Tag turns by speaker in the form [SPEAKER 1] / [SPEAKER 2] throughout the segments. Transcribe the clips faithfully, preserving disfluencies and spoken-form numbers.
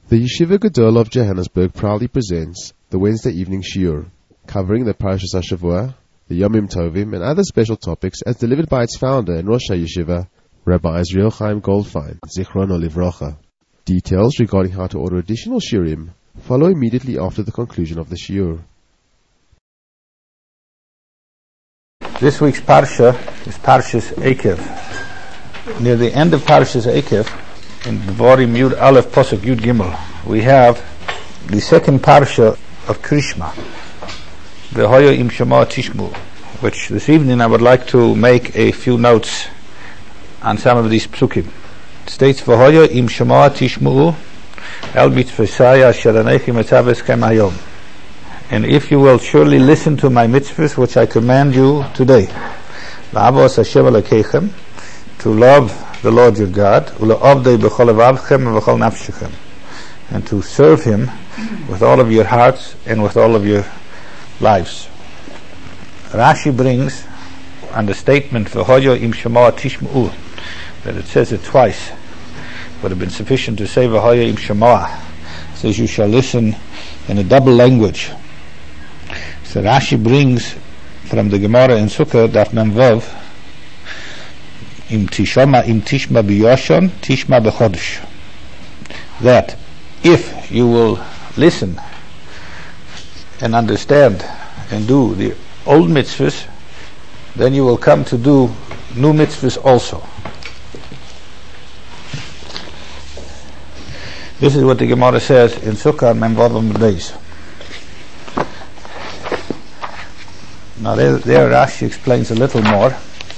[SPEAKER 1] The Yeshiva Gadol of Johannesburg proudly presents the Wednesday evening shiur, covering the Parashas HaShavua, the Yomim Tovim, and other special topics as delivered by its founder and Rosh HaYeshiva, Rabbi Israel Chaim Goldfein, Zichrono Livrocha. Details regarding how to order additional shiurim follow immediately after the conclusion of the shiur.
[SPEAKER 2] This week's Parsha is Parshas Eikev. Near the end of Parshas Eikev, in Devarim Yud Aleph Posuk Yud Gimel, we have the second Parsha of Krishma, V'hoyo im Shema Tishmu, which this evening I would like to make a few notes on some of these psukim. It states, V'hoyo im Shema Tishmu el mitzvosai asher anechi metzaves kem hayom. And if you will surely listen to my mitzvahs which I command you today, La'avos Hashem Elokeichem, to love the Lord your God, Ule'avdei b'chol levavchem v'chol nafshechem, and to serve Him with all of your hearts and with all of your lives. Rashi brings on the statement V'hoyo im shema tishma'u, that it says it twice. Would have been sufficient to say V'hoyo im shema. It says you shall listen in a double language. So Rashi brings from the Gemara in Sukkah Daf Mem Vav, Im tishma im tishma biyoshon tishma bechodesh, that if you will listen and understand and do the old mitzvahs, then you will come to do new mitzvahs also. This is what the Gemara says in Sukkah Mem Vav Amud Beis. Now there, there Rashi explains a little more.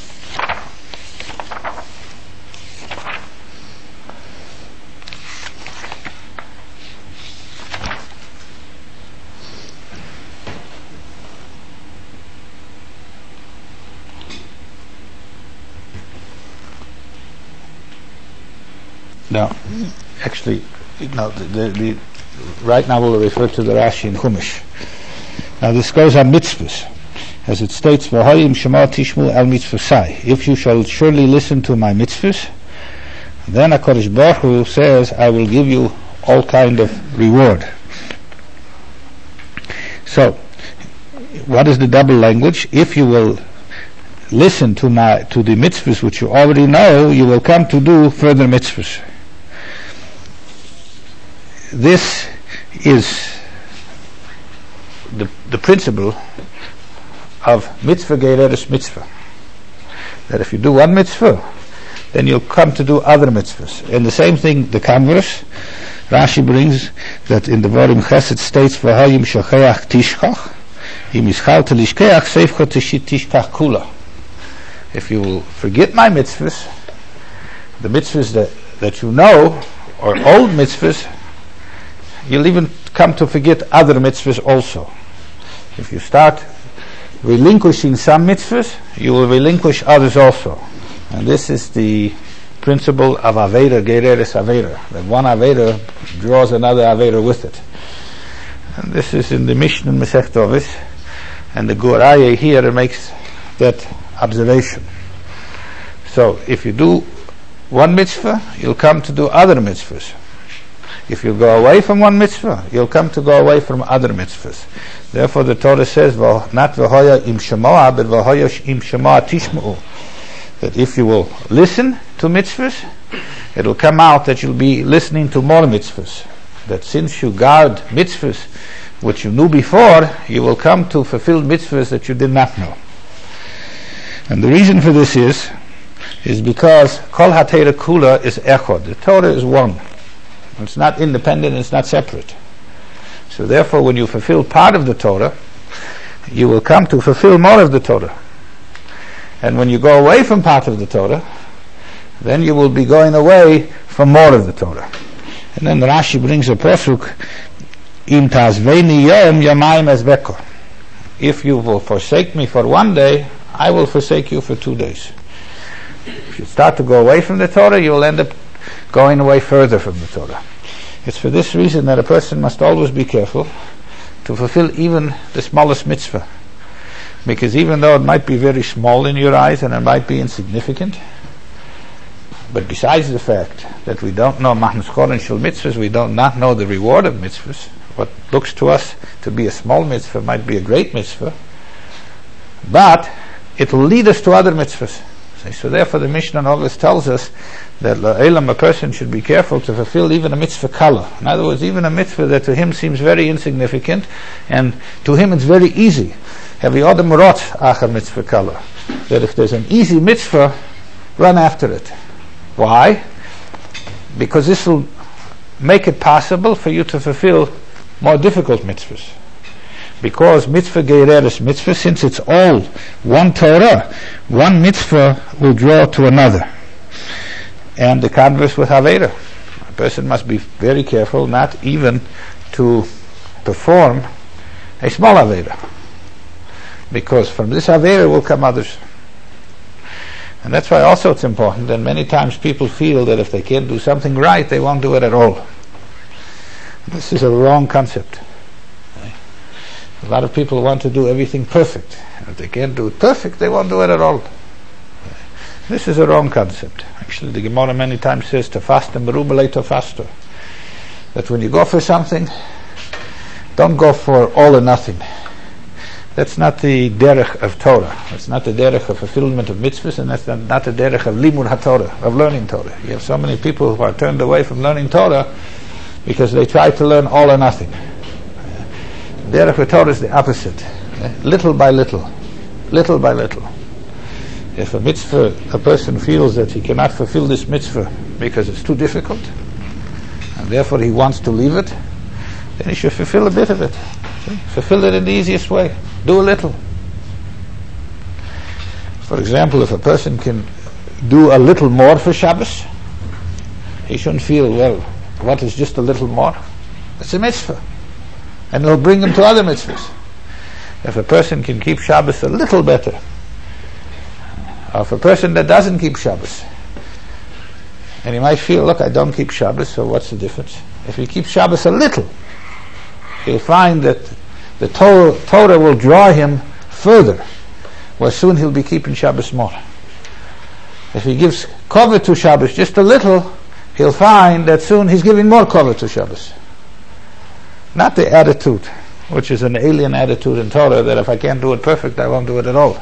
[SPEAKER 2] Now, actually, no, the, the, the, right now we'll refer to the Rashi in Chumash. Now this goes on mitzvahs. As it states, V'hoyo im shema tishmu el mitzvosai. If you shall surely listen to my mitzvahs, then HaKadosh Baruch Hu says, I will give you all kind of reward. So, what is the double language? If you will listen to my to the mitzvahs which you already know, you will come to do further mitzvahs. This is the the principle of mitzvah gereres mitzvah, that if you do one mitzvah, then you'll come to do other mitzvahs. And the same thing, the converse, Rashi brings that in the Devarim Chesed states, V'hoyim shocheach tishkach, im ischal telishkeach seifcha tishkach kula. If you will forget my mitzvahs, the mitzvahs that, that you know, or old mitzvahs, you'll even come to forget other mitzvahs also. If you start relinquishing some mitzvahs, you will relinquish others also. And this is the principle of Aveda, Gereres Aveda, that one Aveda draws another Aveda with it. And this is in the Mishnah Masech Tovis, and the Gur Aryeh here makes that observation. So, if you do one mitzvah, you'll come to do other mitzvahs. If you go away from one mitzvah, you'll come to go away from other mitzvahs. Therefore the Torah says, not v'hoyo im shema, but v'hoyo im shema tishma'u, that if you will listen to mitzvahs, it will come out that you'll be listening to more mitzvahs. That since you guard mitzvahs which you knew before, you will come to fulfill mitzvahs that you did not know. And the reason for this is, is because Kol HaTorah Kula is Echad. The Torah is one. It's not independent, it's not separate. So therefore, when you fulfill part of the Torah, you will come to fulfill more of the Torah. And when you go away from part of the Torah, then you will be going away from more of the Torah. And then Rashi brings a pasuk, Im tazveini yom yamayim ezbeko. If you will forsake me for one day, I will forsake you for two days. If you start to go away from the Torah, you will end up going away further from the Torah. It's for this reason that a person must always be careful to fulfill even the smallest mitzvah. Because even though it might be very small in your eyes and it might be insignificant, But besides the fact that we don't know Machnas Chorin Shel Mitzvahs, we don't not know the reward of mitzvahs. What looks to us to be a small mitzvah might be a great mitzvah, but it will lead us to other mitzvahs. So therefore the Mishnah always tells us that La'elam, a person should be careful to fulfill even a mitzvah kala. In other words, even a mitzvah that to him seems very insignificant, and to him it's very easy. Hevi odem rotz achar mitzvah kala. That if there's an easy mitzvah, run after it. Why? Because this will make it possible for you to fulfill more difficult mitzvahs. Because mitzvah geireres mitzvah, since it's all one Torah, one mitzvah will draw to another. And the converse with Avera. A person must be very careful not even to perform a small Avera, because from this Avera will come others. And that's why also it's important, and many times people feel that if they can't do something right, they won't do it at all. This is a wrong concept. A lot of people want to do everything perfect. If they can't do it perfect, they won't do it at all. This is a wrong concept. Actually, the Gemara many times says, "Tafastem berubelei tofasto," that when you go for something, don't go for all or nothing. That's not the derech of Torah. It's not the derech of fulfillment of mitzvahs, and that's not, not the derech of limud haTorah, of learning Torah. You have so many people who are turned away from learning Torah because they try to learn all or nothing. Derech of Torah is the opposite. Little by little. Little by little. If a mitzvah, a person feels that he cannot fulfill this mitzvah because it's too difficult, and therefore he wants to leave it, then he should fulfill a bit of it. See? Fulfill it in the easiest way. Do a little. For example, if a person can do a little more for Shabbos, he shouldn't feel, well, what is just a little more? It's a mitzvah. And it'll bring him to other mitzvahs. If a person can keep Shabbos a little better, or if a person that doesn't keep Shabbos, and he might feel, look, I don't keep Shabbos, so what's the difference? If he keeps Shabbos a little, he'll find that the Torah, Torah will draw him further, where soon he'll be keeping Shabbos more. If he gives cover to Shabbos just a little, he'll find that soon he's giving more cover to Shabbos. Not the attitude, which is an alien attitude in Torah, that if I can't do it perfect, I won't do it at all.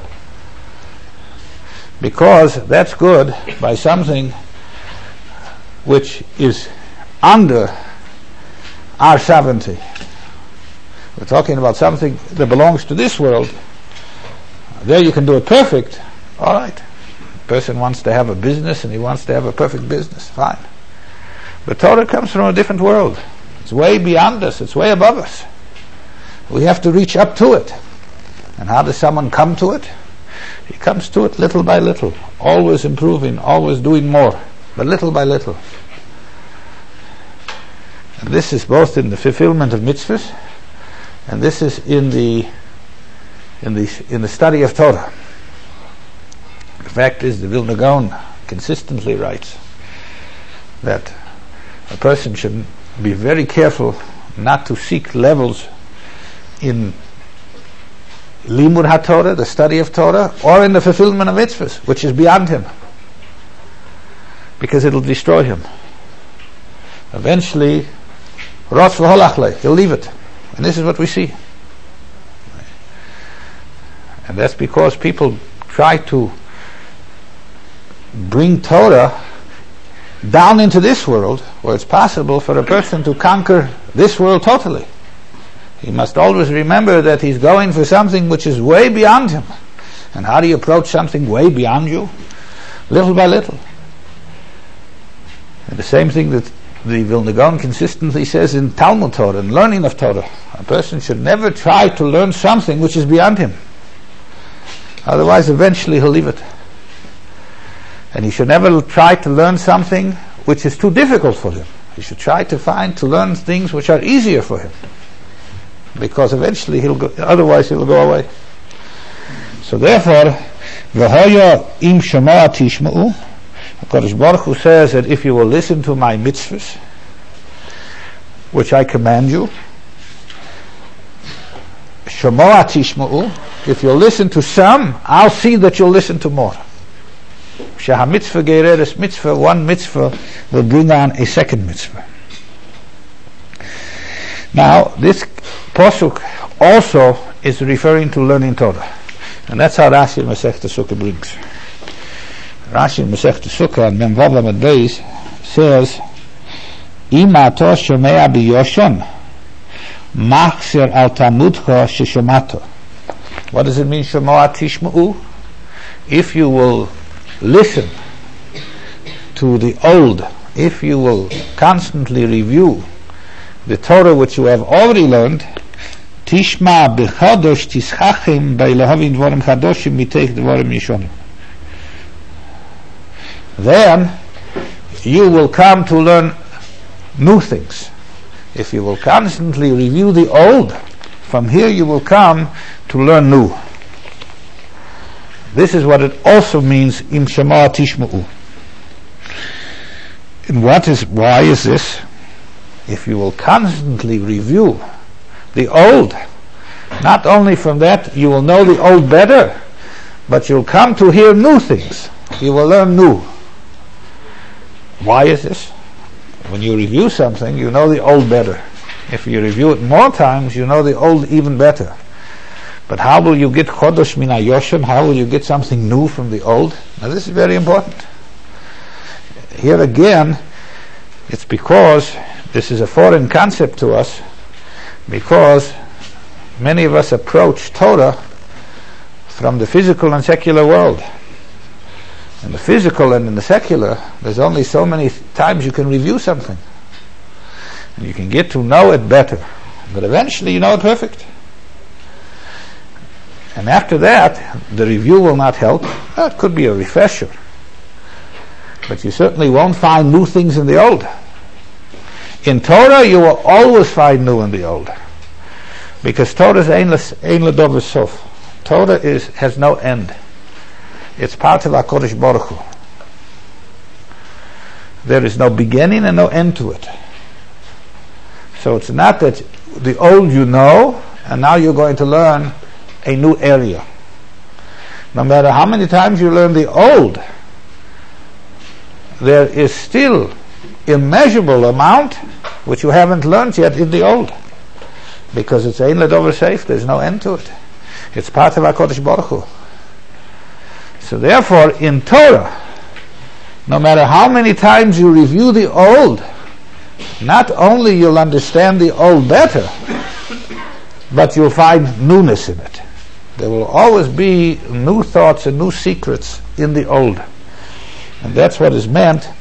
[SPEAKER 2] Because that's good by something which is under our sovereignty. We're talking about something that belongs to this world. There you can do it perfect. All right. The person wants to have a business and he wants to have a perfect business. Fine. But Torah comes from a different world. It's way beyond us. It's way above us. We have to reach up to it. And how does someone come to it? He comes to it little by little, always improving, always doing more, but little by little. And this is both in the fulfillment of mitzvahs, and this is in the in the in the study of Torah. The fact is, the Vilna Gaon consistently writes that a person should be very careful not to seek levels in limud haTorah, the study of Torah, or in the fulfillment of mitzvahs, which is beyond him, because it'll destroy him. Eventually, rotz v'holachle, he'll leave it, and this is what we see. And that's because people try to bring Torah down into this world, where it's possible for a person to conquer this world totally. He must always remember that he's going for something which is way beyond him. And how do you approach something way beyond you? Little by little. And the same thing that the Vilna Gaon consistently says in Talmud Torah, in learning of Torah. A person should never try to learn something which is beyond him. Otherwise, eventually he'll leave it. And he should never try to learn something which is too difficult for him. He should try to find, to learn things which are easier for him. Because eventually he'll go, otherwise he'll go away. So therefore, v'hoya im shema tishma'u, HaKadosh Baruch Hu says that if you will listen to my mitzvahs, which I command you, shema tishma'u, if you'll listen to some, I'll see that you'll listen to more. Sheha mitzvah gereres mitzvah, one mitzvah will bring on a second mitzvah. Now, this posuk also is referring to learning Torah. And that's how Rashi Masechta Sukkah brings. Rashi Masechta Sukkah and Mem Vav Lamed Beis says, Ima to shomea biyoshon machzir al tamudcha sheshomato. What does it mean, Shemoa Tishma'u? If you will listen to the old, if you will constantly review the Torah which you have already learned, Tishma b'chadosh tischachim b'elahavin dvarim chadoshim mitech dvarim yishonim. Then you will come to learn new things. If you will constantly review the old, from here you will come to learn new. This is what it also means, Im Shema Tishma'u. And what is, why is this? If you will constantly review the old, not only from that you will know the old better, but you'll come to hear new things. You will learn new. Why is this? When you review something, you know the old better. If you review it more times, you know the old even better. But how will you get Chodosh Min HaYoshem? How will you get something new from the old? Now this is very important. Here again, it's because this is a foreign concept to us, because many of us approach Torah from the physical and secular world. In the physical and in the secular, there's only so many times you can review something. And you can get to know it better. But eventually you know it perfect. And after that, the review will not help. Well, it could be a refresher. But you certainly won't find new things in the old. In Torah, you will always find new in the old. Because Torah is ein l'dover sof. Torah is, has no end. It's part of HaKadosh Baruch Hu. There is no beginning and no end to it. So it's not that the old you know, and now you're going to learn a new area. No matter how many times you learn the old, there is still immeasurable amount which you haven't learned yet in the old, because it's ein l'dover safe. There's no end to it. It's part of HaKadosh Baruch Hu. So therefore, in Torah, no matter how many times you review the old, not only you'll understand the old better, but you'll find newness in it. There will always be new thoughts and new secrets in the old. And that's what is meant.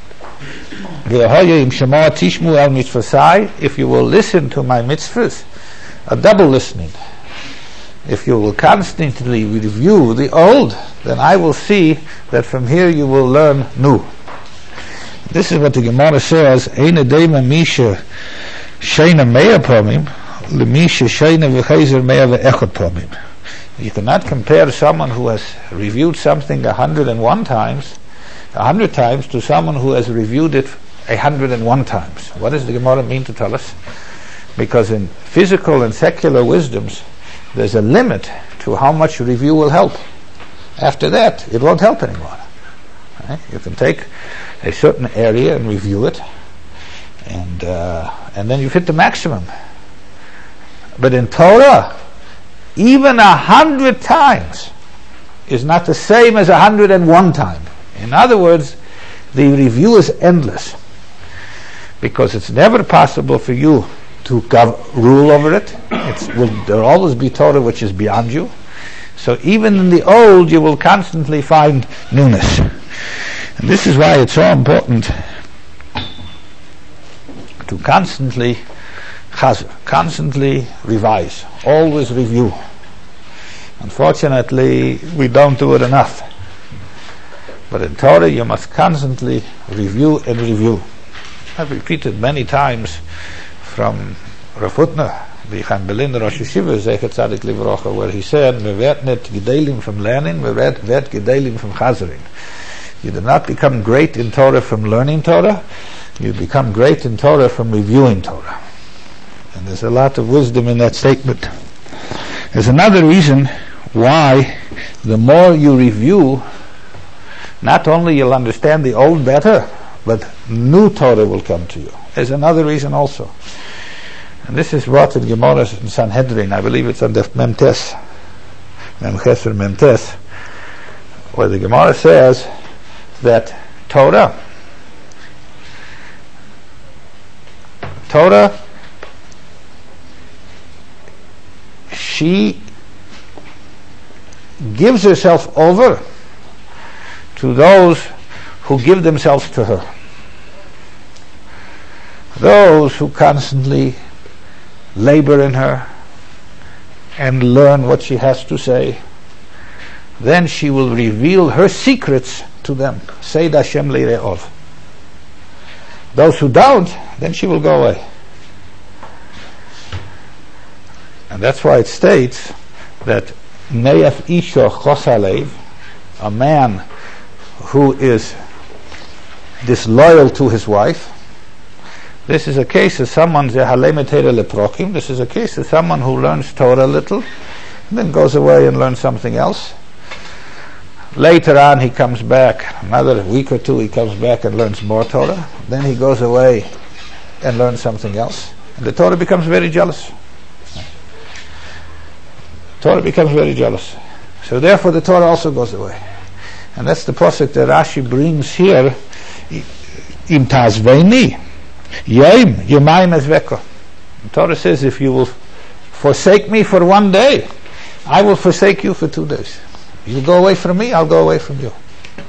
[SPEAKER 2] If you will listen to my mitzvahs, a double listening. If you will constantly review the old, then I will see that from here you will learn new. This is what the Gemara says, Eine Dema Misha Sheina Meya Pomim, Lemisha Sheina V'Chazer Meya V'Echot Pomim. You cannot compare someone who has reviewed something a hundred and one times, a hundred times, to someone who has reviewed it a hundred and one times. What does the Gemara mean to tell us? Because in physical and secular wisdoms, there's a limit to how much review will help. After that, it won't help anymore. Right? You can take a certain area and review it, and uh, and then you hit the maximum. But in Torah, even a hundred times is not the same as a hundred and one time. In other words, the review is endless, because it's never possible for you to gov- rule over it. It's, will, there will always be Torah which is beyond you. So even in the old, you will constantly find newness. And this is why it's so important to constantly chazer, constantly revise, always review. Unfortunately, we don't do it enough. But in Torah, you must constantly review and review. I've repeated many times from Rav Hutner, the Chaim Berlin Rosh Yeshiva, Zecher Tzadik Livrocha, where he said, "We werd net gedelim from learning, we werd werd gedelim from chazering." You do not become great in Torah from learning Torah. You become great in Torah from reviewing Torah. And there's a lot of wisdom in that statement. There's another reason why the more you review, not only you'll understand the old better, but new Torah will come to you. There's another reason also. And this is brought in Gemara in Sanhedrin. I believe it's on the Memtes, Memches or Memtes, where the Gemara says that Torah, Torah, she gives herself over to those who give themselves to her. Those who constantly labor in her and learn what she has to say, then she will reveal her secrets to them. Seid Hashem Leire'ov. Those who don't, then she will go away. And that's why it states that Ne'ef Isha Chosalev, a man who is disloyal to his wife, this is a case of someone Zehalemetera Leprokim. This is a case of someone who learns Torah a little and then goes away and learns something else. Later on he comes back, another week or two he comes back and learns more Torah. Then he goes away and learns something else. And the Torah becomes very jealous. Torah becomes very jealous. So therefore the Torah also goes away. And that's the pasuk that Rashi brings here. Im tazveini Yom Yomayim Ezveko. The Torah says, if you will forsake me for one day, I will forsake you for two days. You go away from me, I'll go away from you.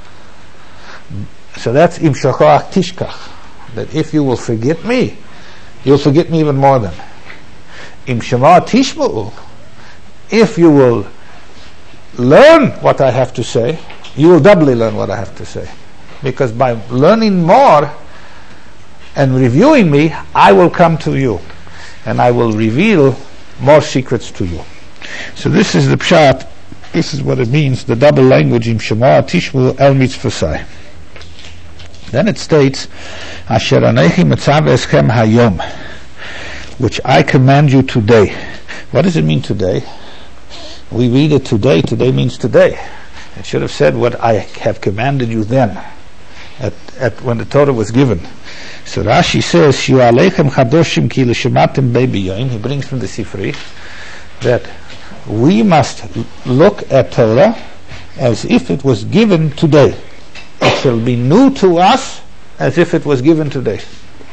[SPEAKER 2] So that's Im Shochoach Tishkach. That if you will forget me, you'll forget me even more than. Im Shema Tishma'u. If you will learn what I have to say, you will doubly learn what I have to say. Because by learning more and reviewing me, I will come to you and I will reveal more secrets to you. So this is the pshat. This is what it means, the double language, Im Shema Tishmu El Mitzvosai. Then it states, Asher Anechi Mitzav Eschem Hayom, which I command you today. What does it mean today? We read it today. Today means today. It should have said what I have commanded you then, at, at when the Torah was given. So Rashi says, Shiu Aleichem Chadoshim Ki L'Shematim Bebi Yom. He brings from the Sifri that we must look at Torah as if it was given today. It shall be new to us as if it was given today.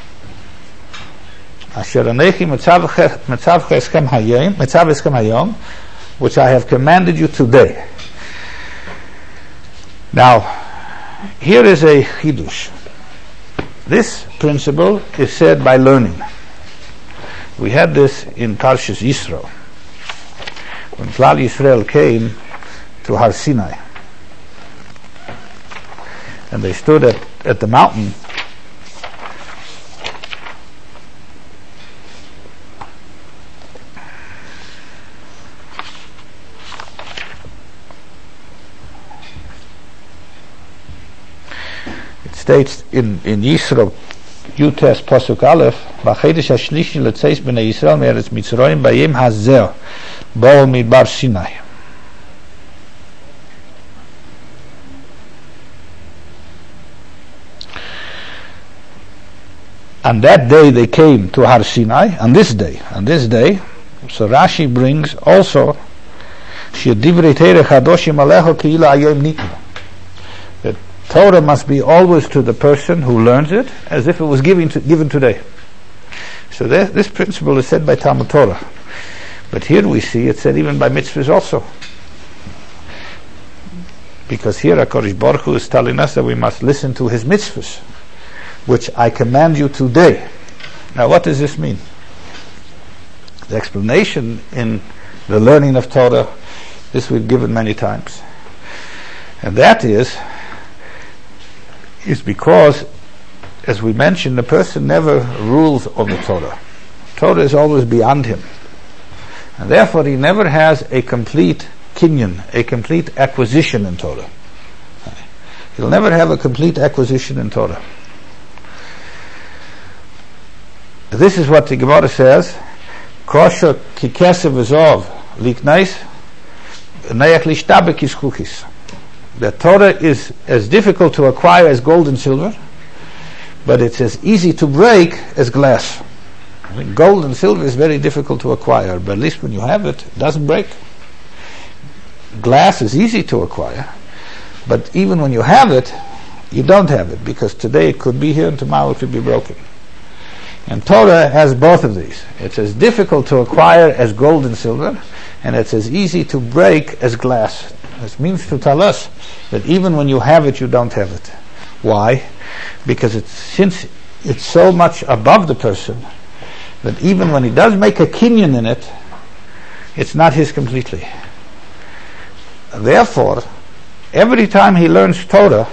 [SPEAKER 2] Asher Anechi Mitzav Eschem Hayom, Mitzav Eschem Hayom, which I have commanded you today. Now, here is a chidush. This principle is said by learning. We had this in Parshas Yisro, when Klal Yisrael came to Har Sinai, and they stood at, at the mountain. States in in Yisro Yutes Pasuk Aleph, B'chedesh hashlishi letzeis b'nei Yisrael me'eretz Mitzrayim b'yom hazeh bo'u midbar Sinai. On that day they came to Har Sinai. On this day, on this day, so Rashi brings also Shedivrei Torah chadoshim alecho ki'ilu hayom nitnu. Torah must be always to the person who learns it as if it was given to, given today. So that, this principle is said by Talmud Torah. But here we see it said even by mitzvahs also. Because here HaKadosh Baruch Hu is telling us that we must listen to his mitzvahs, which I command you today. Now what does this mean? The explanation in the learning of Torah, this we've given many times. And that is, is because, as we mentioned, the person never rules over Torah. Torah is always beyond him. And therefore he never has a complete kinyan, a complete acquisition in Torah. He'll never have a complete acquisition in Torah. This is what the Gemara says, Kosher kikesev v'zov liknais, neyach lishtabek iskukis. that Torah is as difficult to acquire as gold and silver, but it's as easy to break as glass. I mean, gold and silver is very difficult to acquire, but at least when you have it, it doesn't break. Glass is easy to acquire, but even when you have it, you don't have it, because today it could be here and tomorrow it could be broken. And Torah has both of these. It's as difficult to acquire as gold and silver, and it's as easy to break as glass. This means to tell us that even when you have it, you don't have it. Why? Because it's, since it's so much above the person, that even when he does make a kinyan in it, it's not his completely. Therefore, every time he learns Torah,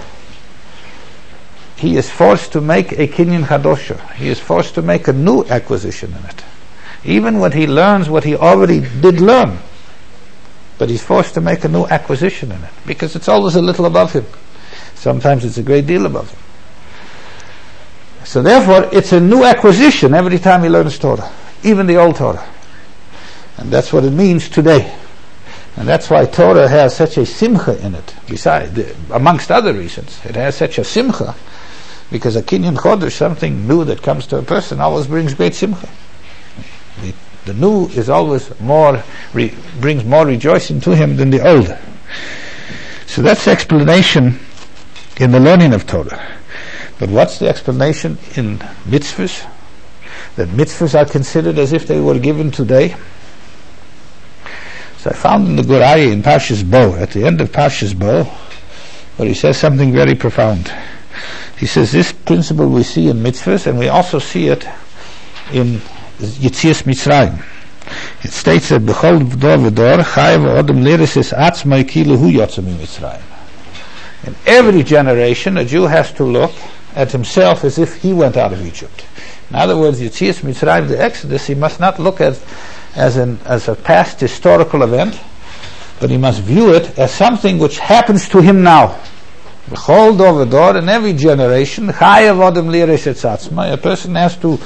[SPEAKER 2] he is forced to make a kinyan chadosha. He is forced to make a new acquisition in it. Even when he learns what he already did learn, but he's forced to make a new acquisition in it, because it's always a little above him. Sometimes it's a great deal above him. So therefore, it's a new acquisition every time he learns Torah, even the old Torah. And that's what it means today. And that's why Torah has such a simcha in it, besides, amongst other reasons. It has such a simcha, because a kinyan chodesh, something new that comes to a person, always brings great simcha. The, the new is always more, re, brings more rejoicing to him than the old. So that's the explanation in the learning of Torah. But what's the explanation in mitzvahs? That mitzvahs are considered as if they were given today. So I found in the Guraya in Parshas Bo, at the end of Parshas Bo, where he says something very profound. He says this principle we see in mitzvahs, and we also see it in Yetzias Mitzrayim. It states that B'chol v'dor v'dor chayav odem liris es atzmai kilu hu yotza mitzrayim. In every generation, a Jew has to look at himself as if he went out of Egypt. In other words, Yetzias Mitzrayim, the Exodus, he must not look at as an as a past historical event, but he must view it as something which happens to him now. B'chol dor v'dor, in every generation, chayav odem liris es atzmai, a person has to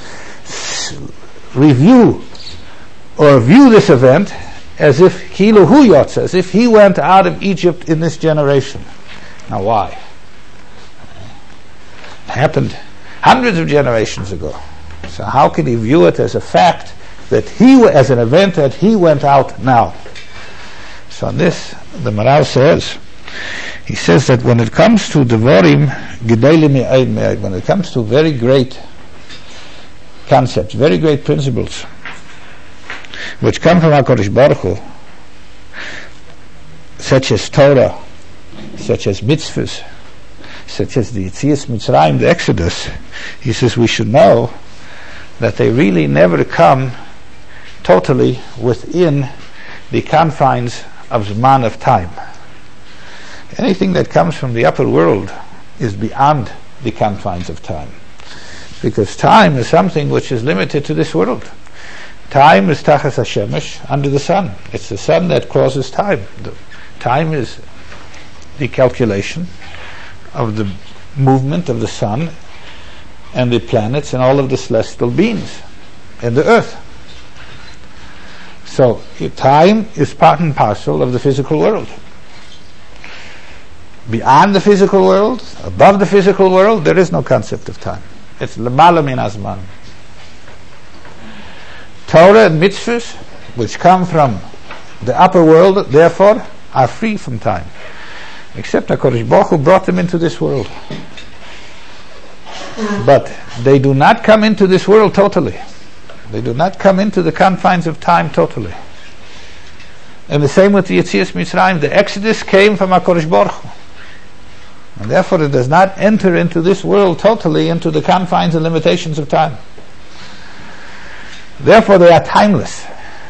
[SPEAKER 2] review or view this event as if kilu hu yotza, as if he went out of Egypt in this generation. Now why? It happened hundreds of generations ago. So how can he view it as a fact that he, as an event that he went out now? So on this, the Maral says, he says that when it comes to devorim gedolim me'ed me'ed, when it comes to very great concepts, very great principles, which come from HaKadosh Baruch Hu, such as Torah, such as mitzvahs, such as the Yetzias Mitzrayim, the Exodus, he says we should know that they really never come totally within the confines of Zman, of time. Anything that comes from the upper world is beyond the confines of time, because time is something which is limited to this world. Time is tachas hashemesh, under the sun. It's the sun that causes time. The time is the calculation of the movement of the sun and the planets and all of the celestial beings and the earth. So time is part and parcel of the physical world. Beyond the physical world, above the physical world, there is no concept of time. It's l'mala min hazman. Torah and mitzvahs, which come from the upper world, therefore, are free from time. Except HaKadosh Baruch Hu brought them into this world. But they do not come into this world totally. They do not come into the confines of time totally. And the same with the Yetzias Mitzrayim. The Exodus came from HaKadosh Baruch Hu. And therefore it does not enter into this world totally, into the confines and limitations of time. Therefore they are timeless.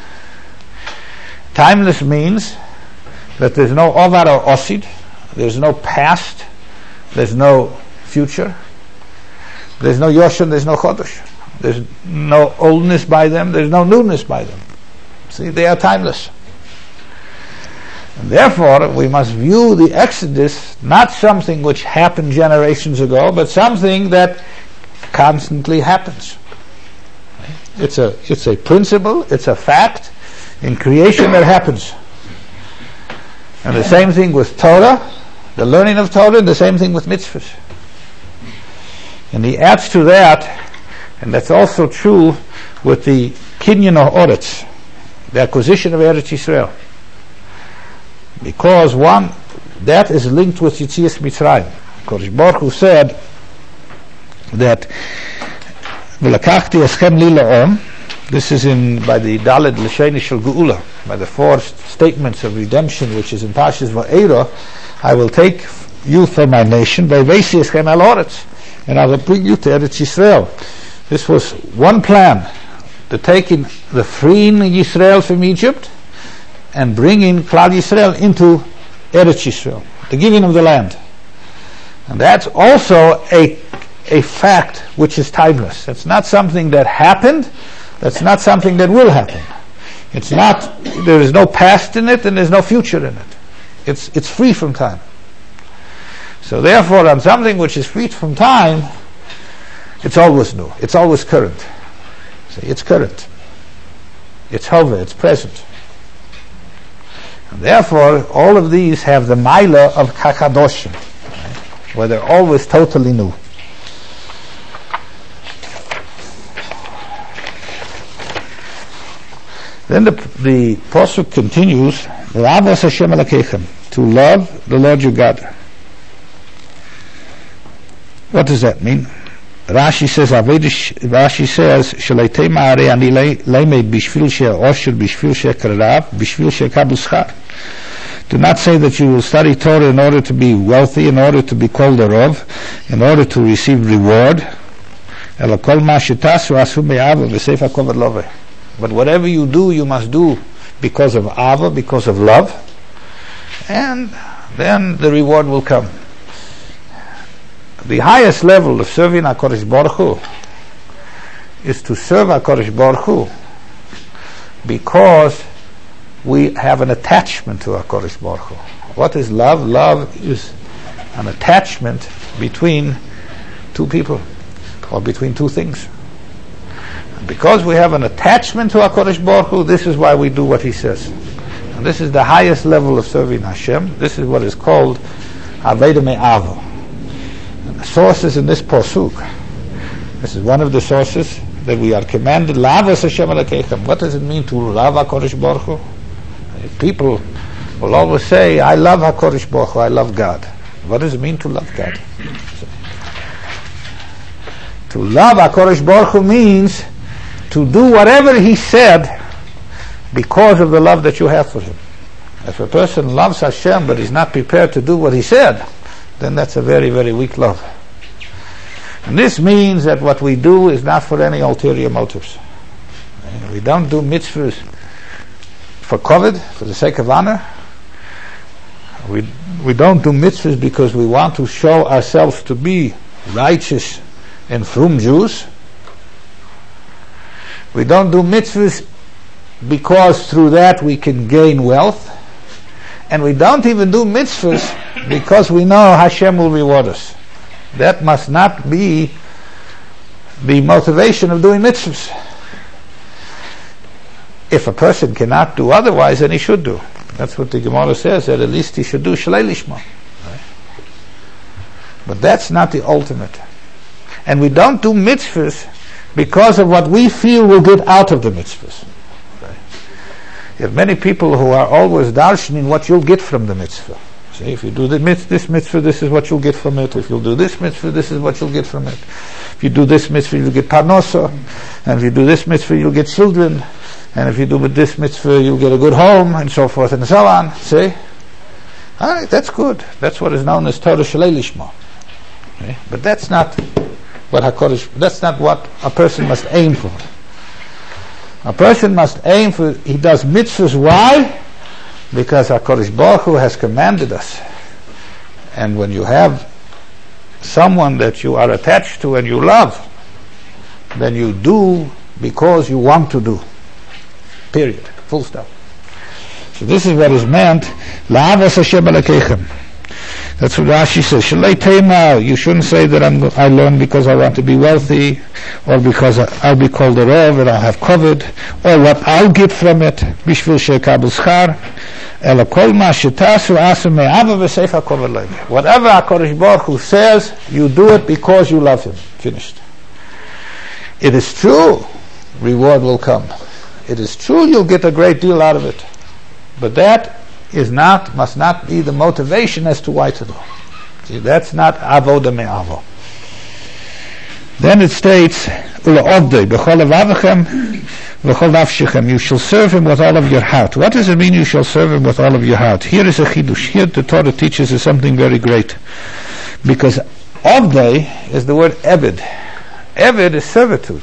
[SPEAKER 2] Timeless means that there's no ovar or osid, there's no past, there's no future, there's no yoshan, there's no chodesh, there's no oldness by them, there's no newness by them. See, they are timeless. And therefore we must view the Exodus not something which happened generations ago, but something that constantly happens. It's a it's a principle, it's a fact in creation that happens. And the same thing with Torah, the learning of Torah, and the same thing with mitzvahs. And he adds to that, and that's also true with the Kinyan or Oretz, the acquisition of Eretz Yisrael. Because one, that is linked with Yetzias Mitzrayim. Kodesh Baruch Hu said that V'lakachti eschem li la'om. This is in by the Daled L'Sheni Shel Geula, by the four statements of redemption, which is in Parshas Va'era. I will take you for my nation, V'vesi eschem el Oretz, and I will bring you to Eretz Yisrael. This was one plan, the taking, the freeing Yisrael from Egypt, and bringing Klal Yisrael into Eretz Yisrael, the giving of the land. And that's also a a fact which is timeless. It's not something that happened. That's not something that will happen. It's not. There is no past in it, and there's no future in it. It's it's free from time. So therefore, on something which is free from time, it's always new. It's always current. See, it's current. It's hove. It's present. And therefore, all of these have the Maila of Kakadoshim, right? Where they're always totally new. Then the the pasuk continues, "L'avos Hashem Elokechem," to love the Lord your God. What does that mean? Rashi says, Rashi says, "Shaleitei ma'arei ani leimei bishvil she'osher bishvil she'karav bishvil she'kabel schar." Do not say that you will study Torah in order to be wealthy, in order to be called a Rav, in order to receive reward. Ela kol ma shetasu asu me'ava v'seif hakoved loveh. But whatever you do, you must do because of ava, because of love, and then the reward will come. The highest level of serving HaKadosh Baruch Hu is to serve HaKadosh Baruch Hu because we have an attachment to HaKadosh Baruch Hu. What is love? Love is an attachment between two people, or between two things. And because we have an attachment to HaKadosh Baruch Hu, this is why we do what He says. And this is the highest level of serving Hashem. This is what is called Aveda Me'ava. The sources in this pasuk. This is one of the sources that we are commanded. L'avos Hashem Elokechem. What does it mean to love HaKadosh Baruch Hu? People will always say, "I love HaKadosh Baruch Hu. I love God." What does it mean to love God? So, to love HaKadosh Baruch Hu means to do whatever He said because of the love that you have for Him. If a person loves Hashem but is not prepared to do what He said, then that's a very, very weak love. And this means that what we do is not for any ulterior motives. We don't do mitzvahs for covet, for the sake of honor. We we don't do mitzvahs because we want to show ourselves to be righteous and frum Jews. We don't do mitzvahs because through that we can gain wealth. And we don't even do mitzvahs because we know Hashem will reward us. That must not be the motivation of doing mitzvahs. If a person cannot do otherwise, then he should do. That's what the Gemara says, that at least he should do shalei lishma. Right? But that's not the ultimate. And we don't do mitzvahs because of what we feel we'll get out of the mitzvahs. You have many people who are always darshaning what you'll get from the mitzvah. See, if you do the mit- this mitzvah, this is what you'll get from it. If you'll do this mitzvah, this is what you'll get from it. If you do this mitzvah, you'll get parnosa. And if you do this mitzvah, you'll get children. And if you do with this mitzvah, you'll get a good home, and so forth and so on. See? All right, that's good. That's what is known as Torah Shalei Lishma. Okay? But that's not what HaKadosh, that's not what a person must aim for. A person must aim for, he does mitzvahs, why? Because HaKadosh Baruch Hu has commanded us. And when you have someone that you are attached to and you love, then you do because you want to do. Period. Full stop. So this is what is meant, L'avos Hashem Elokechem. That's what Rashi says. Shalei teima. You shouldn't say that I'm, I learn because I want to be wealthy, or because I, I'll be called a Rav and I'll have covet, or what I'll get from it. Bishvil she'kabel schar. Ela kol ma shetasu asu me'ava v'seif hakol v'lev. Whatever HaKadosh Baruch Hu says, you do it because you love Him. Finished. It is true, reward will come. It is true you'll get a great deal out of it. But that is not, must not be the motivation as to why to do. See, that's not avoda me'avo. Then it states, U'la'ovdei b'chol avavachem v'chol nafshechem. You shall serve Him with all of your heart. What does it mean you shall serve Him with all of your heart? Here is a chidush. Here the Torah teaches us something very great. Because ovdei is the word eved. Eved is servitude.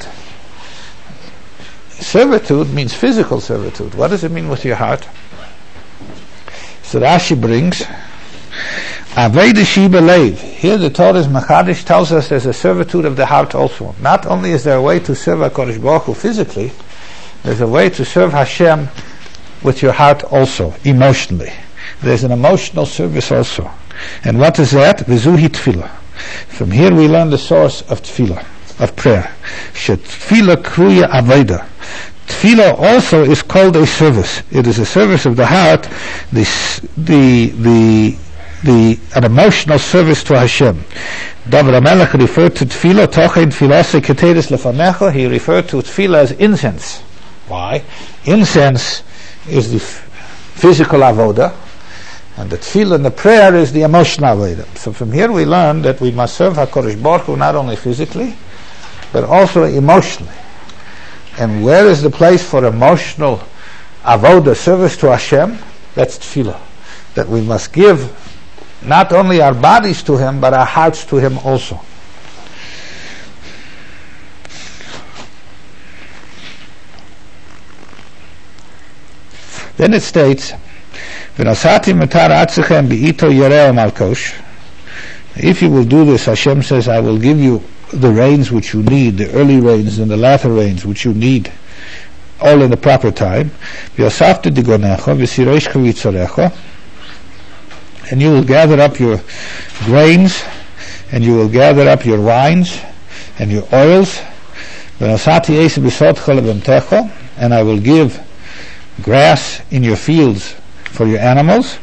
[SPEAKER 2] Servitude means physical servitude. What does it mean with your heart? So Rashi brings Aveda Shiba Leiv. Here the Torah's Machadish tells us there's a servitude of the heart also. Not only is there a way to serve HaKadosh Baruch Hu physically, there's a way to serve Hashem with your heart also, emotionally. There's an emotional service also. And what is that? Vizuhi Tfilah. From here we learn the source of Tfilah, of prayer. Tfilah Kruya Aveda. Tefillah also is called a service. It is a service of the heart, the the the, the an emotional service to Hashem. David HaMelech referred to Tefillah, Tochein Tefillah Keteris Lefanecha. He referred to Tefillah as incense. Why? Incense is the f- physical avoda, and the Tefillah and the prayer is the emotional avoda. So from here we learn that we must serve HaKadosh Baruch Hu not only physically, but also emotionally. And where is the place for emotional avoda, service to Hashem? That's tefillah. That we must give not only our bodies to Him, but our hearts to Him also. Then it states, if you will do this, Hashem says, I will give you the rains which you need, the early rains and the latter rains which you need, all in the proper time. And you will gather up your grains, and you will gather up your wines and your oils. And I will give grass in your fields for your animals.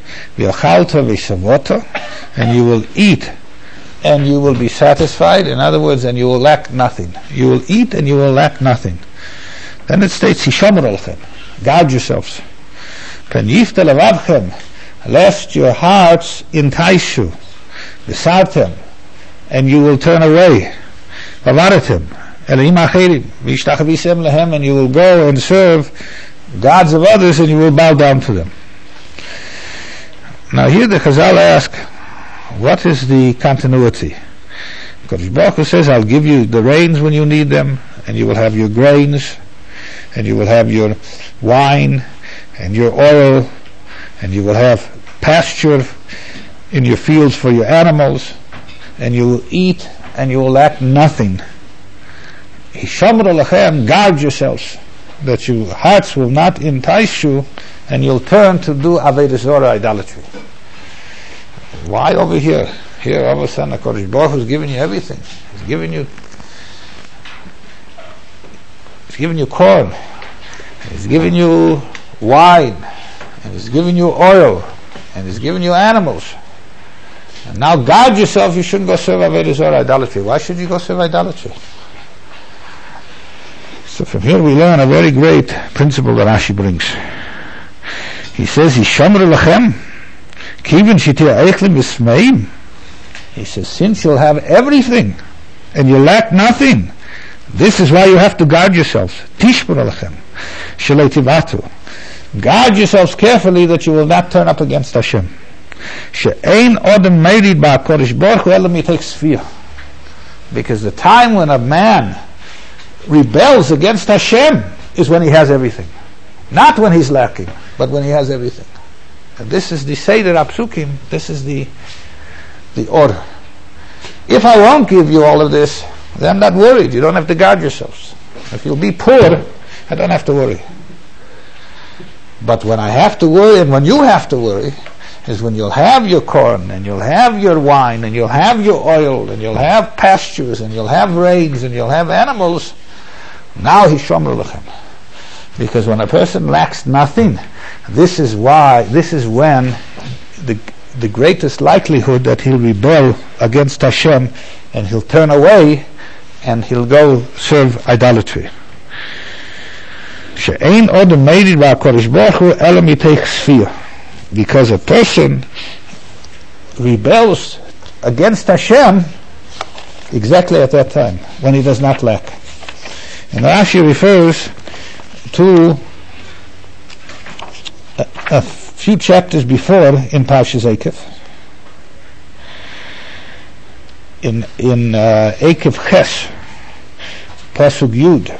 [SPEAKER 2] And you will eat, and you will be satisfied. In other words, and you will lack nothing. You will eat and you will lack nothing. Then it states, Hishomer olchem, guard yourselves. Pen yifta levavchem, lest your hearts entice you. Besartem, and you will turn away. Vavaratem, elohim acherim, v'yishtachavisem lehem, and you will go and serve gods of others, and you will bow down to them. Now here the Chazal ask, what is the continuity? Because Baruch Hu says, I'll give you the rains when you need them, and you will have your grains, and you will have your wine, and your oil, and you will have pasture in your fields for your animals, and you will eat, and you will lack nothing. Hishomer Alachem, guard yourselves, that your hearts will not entice you, and you'll turn to do Avodah Zorah, idolatry. Why over here? Here, all of a sudden, HaKadosh Baruch Hu is giving you everything. He's giving you, He's giving you corn. He's giving you wine. And He's giving you oil. And He's giving you animals. And now guard yourself, you shouldn't go serve Avodah Zorah, idolatry. Why should you go serve idolatry? So from here we learn a very great principle that Rashi brings. He says, Hishomer lachem, kivin shitir eichlim ismaim. He says, since you'll have everything and you lack nothing, this is why you have to guard yourselves. Tishmor lachem, shalei tivatu. Guard yourselves carefully that you will not turn up against Hashem. She'ein odem meirid ba'kodesh baruch hu elam yitek sfiyah. Because the time when a man rebels against Hashem is when he has everything. Not when he's lacking, but when he has everything. And this is the Seder HaPsukim, this is the the order. If I won't give you all of this, then I'm not worried. You don't have to guard yourselves. If you'll be poor, I don't have to worry. But when I have to worry, and when you have to worry, is when you'll have your corn, and you'll have your wine, and you'll have your oil, and you'll have pastures, and you'll have rains, and you'll have animals. Now Hishomer lachem. Because when a person lacks nothing, this is why, this is when the the greatest likelihood that he'll rebel against Hashem, and he'll turn away and he'll go serve idolatry. She'ein odem meidid ba'HaKadosh Baruch Hu ela mitech sfiyah. Because a person rebels against Hashem exactly at that time, when he does not lack. And Rashi refers to a, a few chapters before in Parshas Eikev. In in uh, Eikev Ches, Pasuk Yud.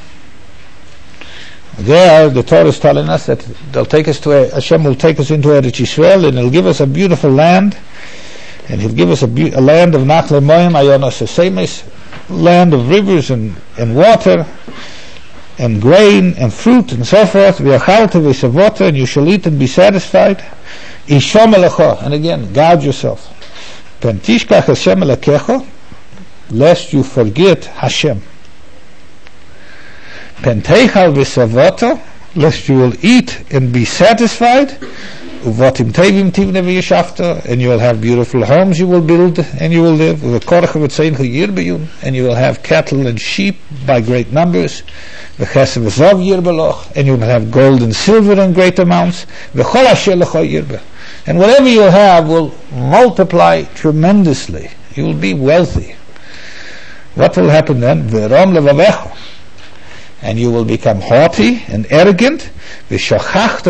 [SPEAKER 2] There, the Torah is telling us that they'll take us to a, Hashem will take us into Eretz Yisrael, and He'll give us a beautiful land, and He'll give us a, be- a land of Nachle Moyim, Ayonos Esemes, land of rivers and, and water, and grain and fruit and so forth. V'achalta v'savota, and you shall eat and be satisfied. Ishom elecha, and again, guard yourself. Pen tishkach Hashem elekecha, lest you forget Hashem. Penteichal v'savota, lest you will eat and be satisfied. Uvatim tevim tivne v'yeshafta, and you will have beautiful homes you will build and you will live. V'korcha v'tzein v'yirbeyun, and you will have cattle and sheep by great numbers. V'chesed v'zav yirbeloch, and you will have gold and silver in great amounts. V'chol asher lecha yirbe, and whatever you have will multiply tremendously. You will be wealthy. What will happen then? V'rom levavecha, and you will become haughty and arrogant. And you will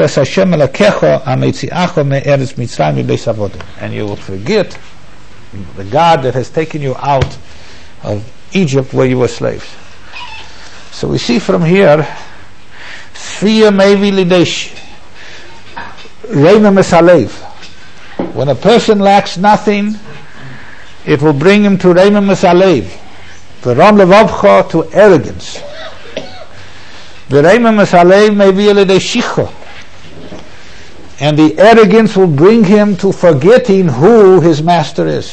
[SPEAKER 2] forget the God that has taken you out of Egypt where you were slaves. So we see from here, when a person lacks nothing, it will bring him to Reima Mesalev, to arrogance. The Reima Mesalev may be a shicha, and the arrogance will bring him to forgetting who his master is.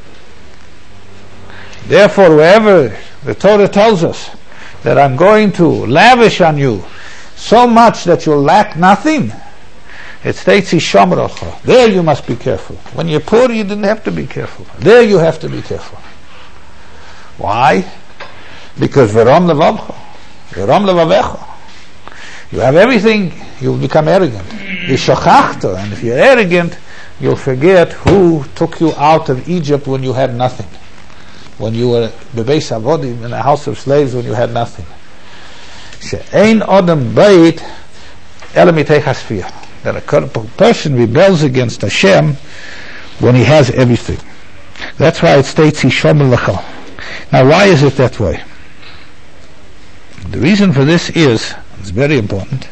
[SPEAKER 2] Therefore, wherever the Torah tells us that I'm going to lavish on you so much that you'll lack nothing, it states Yishamrocha. There you must be careful. When you're poor, you didn't have to be careful. There you have to be careful. Why? Because Verom Levavcha, Verom Levavecha. You have everything, you'll become arrogant. Yishachachta, and if you're arrogant, you'll forget who took you out of Egypt when you had nothing. When you were bebeis avodim, in a house of slaves, when you had nothing. She'ein odem beit ela mitech hasfiyah. That a person rebels against Hashem when he has everything. That's why it states Yishom lecha. Now, why is it that way? The reason for this is, it's very important,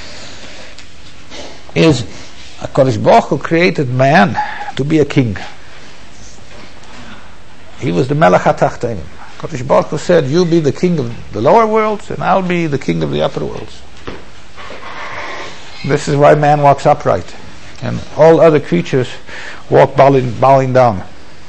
[SPEAKER 2] is HaKadosh Baruch Hu created man to be a king. He was the Melech HaTachtenim. HaKadosh Baruch Hu said, you be the king of the lower worlds, and I'll be the king of the upper worlds. This is why man walks upright, and all other creatures walk bowing, bowing down.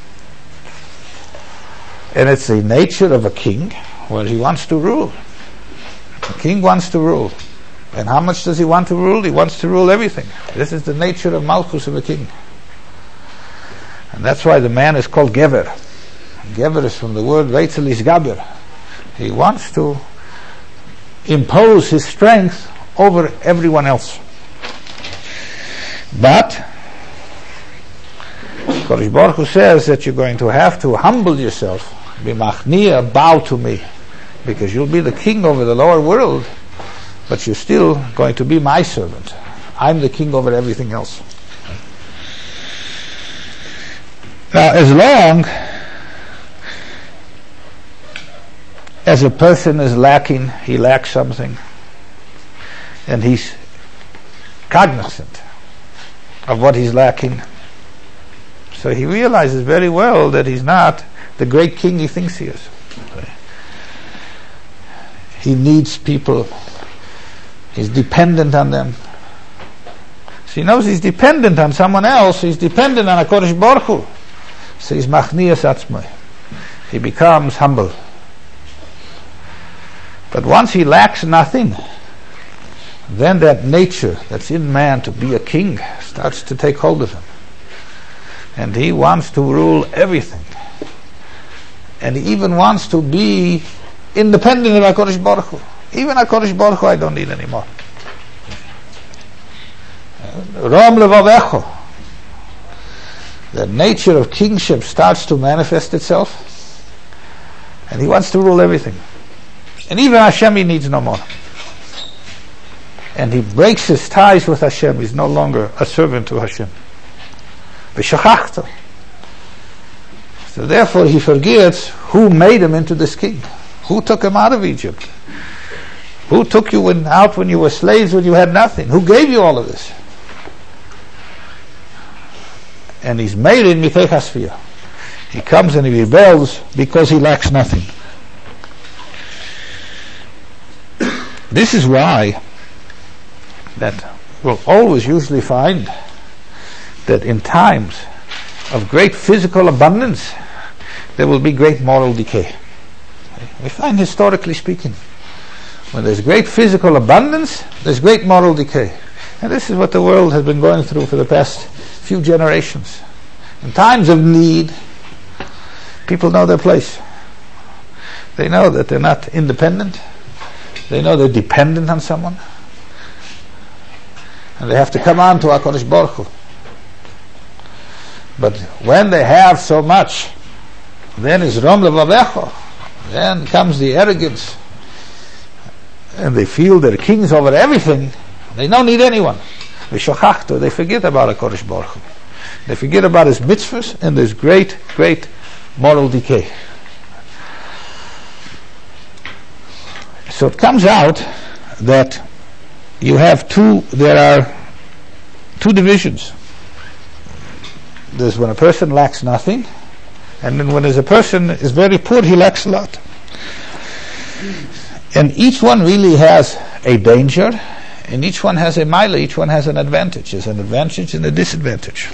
[SPEAKER 2] And it's the nature of a king where he wants to rule. The king wants to rule. And how much does he want to rule? He wants to rule everything. This is the nature of Malchus of a king. And that's why the man is called Gever. Gever is from the word Veitzel Isgaber. He wants to impose his strength over everyone else. But Kodesh Baruch Hu says that you're going to have to humble yourself. B'machnia, bow to me. Because you'll be the king over the lower world, but you're still going to be my servant. I'm the king over everything else. Now, as long as a person is lacking, he lacks something, and he's cognizant of what he's lacking, so he realizes very well that he's not the great king he thinks he is. He needs people. He's dependent on them. So he knows he's dependent on someone else. He's dependent on HaKadosh Baruch Hu. So he's machniyas atzmai. He becomes humble. But once he lacks nothing, then that nature that's in man to be a king starts to take hold of him. And he wants to rule everything. And he even wants to be independent of HaKadosh Baruch Hu. Even HaKadosh Baruch Hu I don't need anymore. Rom levavecho. The nature of kingship starts to manifest itself. And he wants to rule everything. And even Hashem he needs no more. And he breaks his ties with Hashem. He's no longer a servant to Hashem. V'shachachto. So therefore he forgets who made him into this king. Who took him out of Egypt? Who took you when, out when you were slaves, when you had nothing? Who gave you all of this? And he's made in Mitei Chasfiyah. He comes and he rebels because he lacks nothing. This is why that we'll always usually find that in times of great physical abundance there will be great moral decay. We find, historically speaking, when there's great physical abundance, there's great moral decay. And this is what the world has been going through for the past few generations. In times of need, people know their place. They know that they're not independent. They know they're dependent on someone. And they have to come on to HaKadosh Baruch Hu. But when they have so much, then is Rom levavecho. Then comes the arrogance. And they feel they're kings over everything. They don't need anyone. V'shachachto. They forget about HaKadosh Baruch Hu. They forget about his mitzvahs, and there's great, great moral decay. So it comes out that you have two, there are two divisions. There's when a person lacks nothing, and then when there's a person is very poor, he lacks a lot. And each one really has a danger, and each one has a mila, each one has an advantage. There's an advantage and a disadvantage.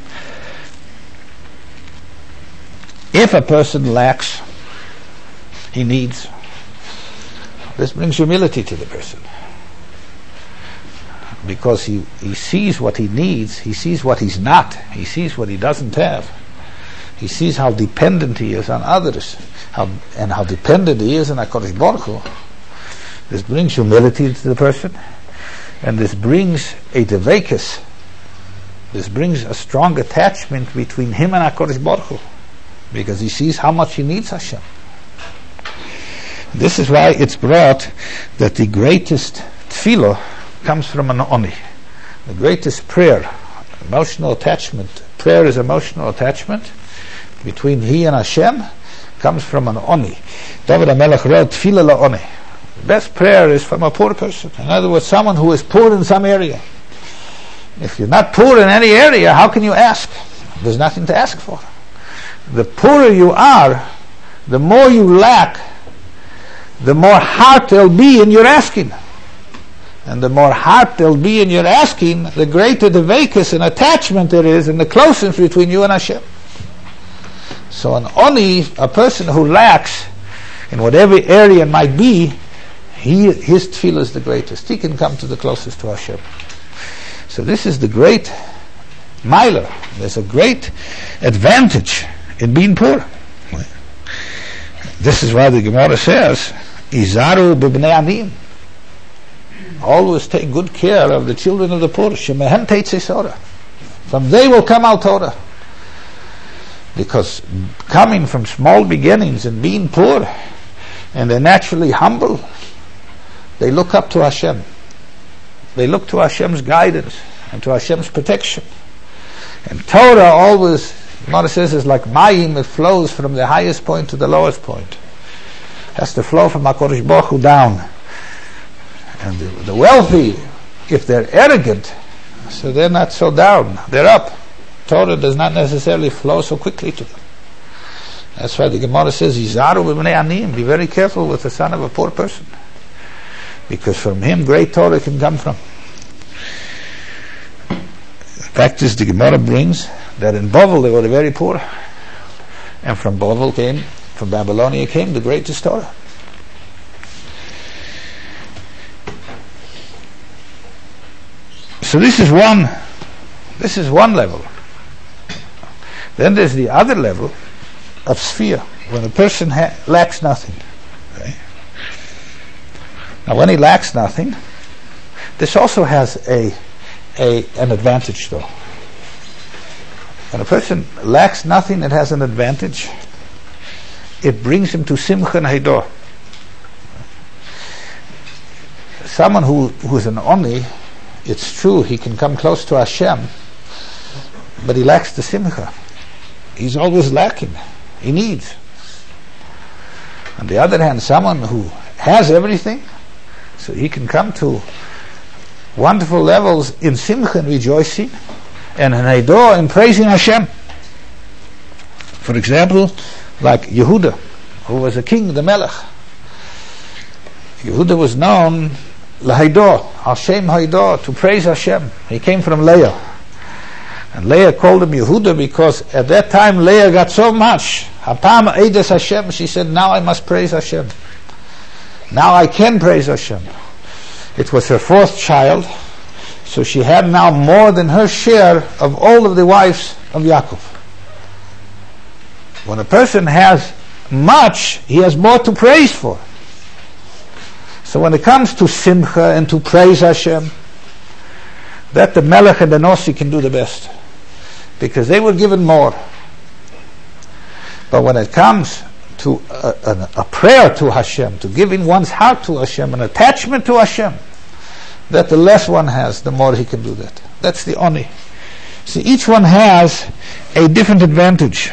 [SPEAKER 2] If a person lacks, he needs. This brings humility to the person. Because he, he sees what he needs, he sees what he's not, he sees what he doesn't have. He sees how dependent he is on others, how, and how dependent he is on HaKadosh Baruch Hu. This brings humility to the person, and this brings a devekus. This brings a strong attachment between him and HaKadosh Baruch Hu, because he sees how much he needs Hashem. This is why it's brought that the greatest tefillah comes from an oni. The greatest prayer, emotional attachment. Prayer is emotional attachment between he and Hashem, comes from an oni. David HaMelech wrote tefillah la'oni. The best prayer is from a poor person. In other words, someone who is poor in some area. If you're not poor in any area, how can you ask? There's nothing to ask for. The poorer you are, the more you lack, the more heart there'll be in your asking. And the more heart there'll be in your asking, the greater the vakus and attachment there is, and the closeness between you and Hashem. So an oni, a person who lacks in whatever area it might be, he, his tefillah is the greatest. He can come to the closest to Hashem. So this is the great miler. There's a great advantage in being poor. This is why the Gemara says, Izaru b'bnei anim. Always take good care of the children of the poor. Shemehen teitzei Torah. From they will come out Torah. Because coming from small beginnings and being poor, and they're naturally humble, they look up to Hashem. They look to Hashem's guidance and to Hashem's protection. And Torah always, Gemara says, is like mayim. It flows from the highest point to the lowest point. It has to flow from HaKadosh Baruch Hu down. And the, the wealthy, if they're arrogant, so they're not so down, they're up. Torah does not necessarily flow so quickly to them. That's why the Gemara says, Izaru b'bnei anim. Be very careful with the son of a poor person, because from him great Torah can come from. The fact is, the Gemara brings that in Bavel they were very poor, and from Bavel came, from Babylonia came the greatest Torah. So this is one, this is one level. Then there's the other level of sphere, when a person ha- lacks nothing. Okay? Now when he lacks nothing, this also has a, a an advantage though. When a person lacks nothing, it has an advantage. It brings him to simcha and haidor. Someone who who's an oni, it's true, he can come close to Hashem, but he lacks the simcha. He's always lacking. He needs. On the other hand, someone who has everything, so he can come to wonderful levels in simcha and rejoicing, and in haidor in praising Hashem. For example, like Yehuda, who was a king, the Melech. Yehuda was known lahaidor, Hashem haidor, to praise Hashem. He came from Leah. And Leah called him Yehuda because at that time Leah got so much. Hapam eides Hashem, she said, now I must praise Hashem. Now I can praise Hashem. It was her fourth child, so she had now more than her share of all of the wives of Yaakov. When a person has much, he has more to praise for. So when it comes to simcha and to praise Hashem, that the Melech and the Nosi can do the best, because they were given more. But when it comes to a, a, a prayer to Hashem, to giving one's heart to Hashem, an attachment to Hashem, that the less one has, the more he can do that. That's the oni. See, each one has a different advantage,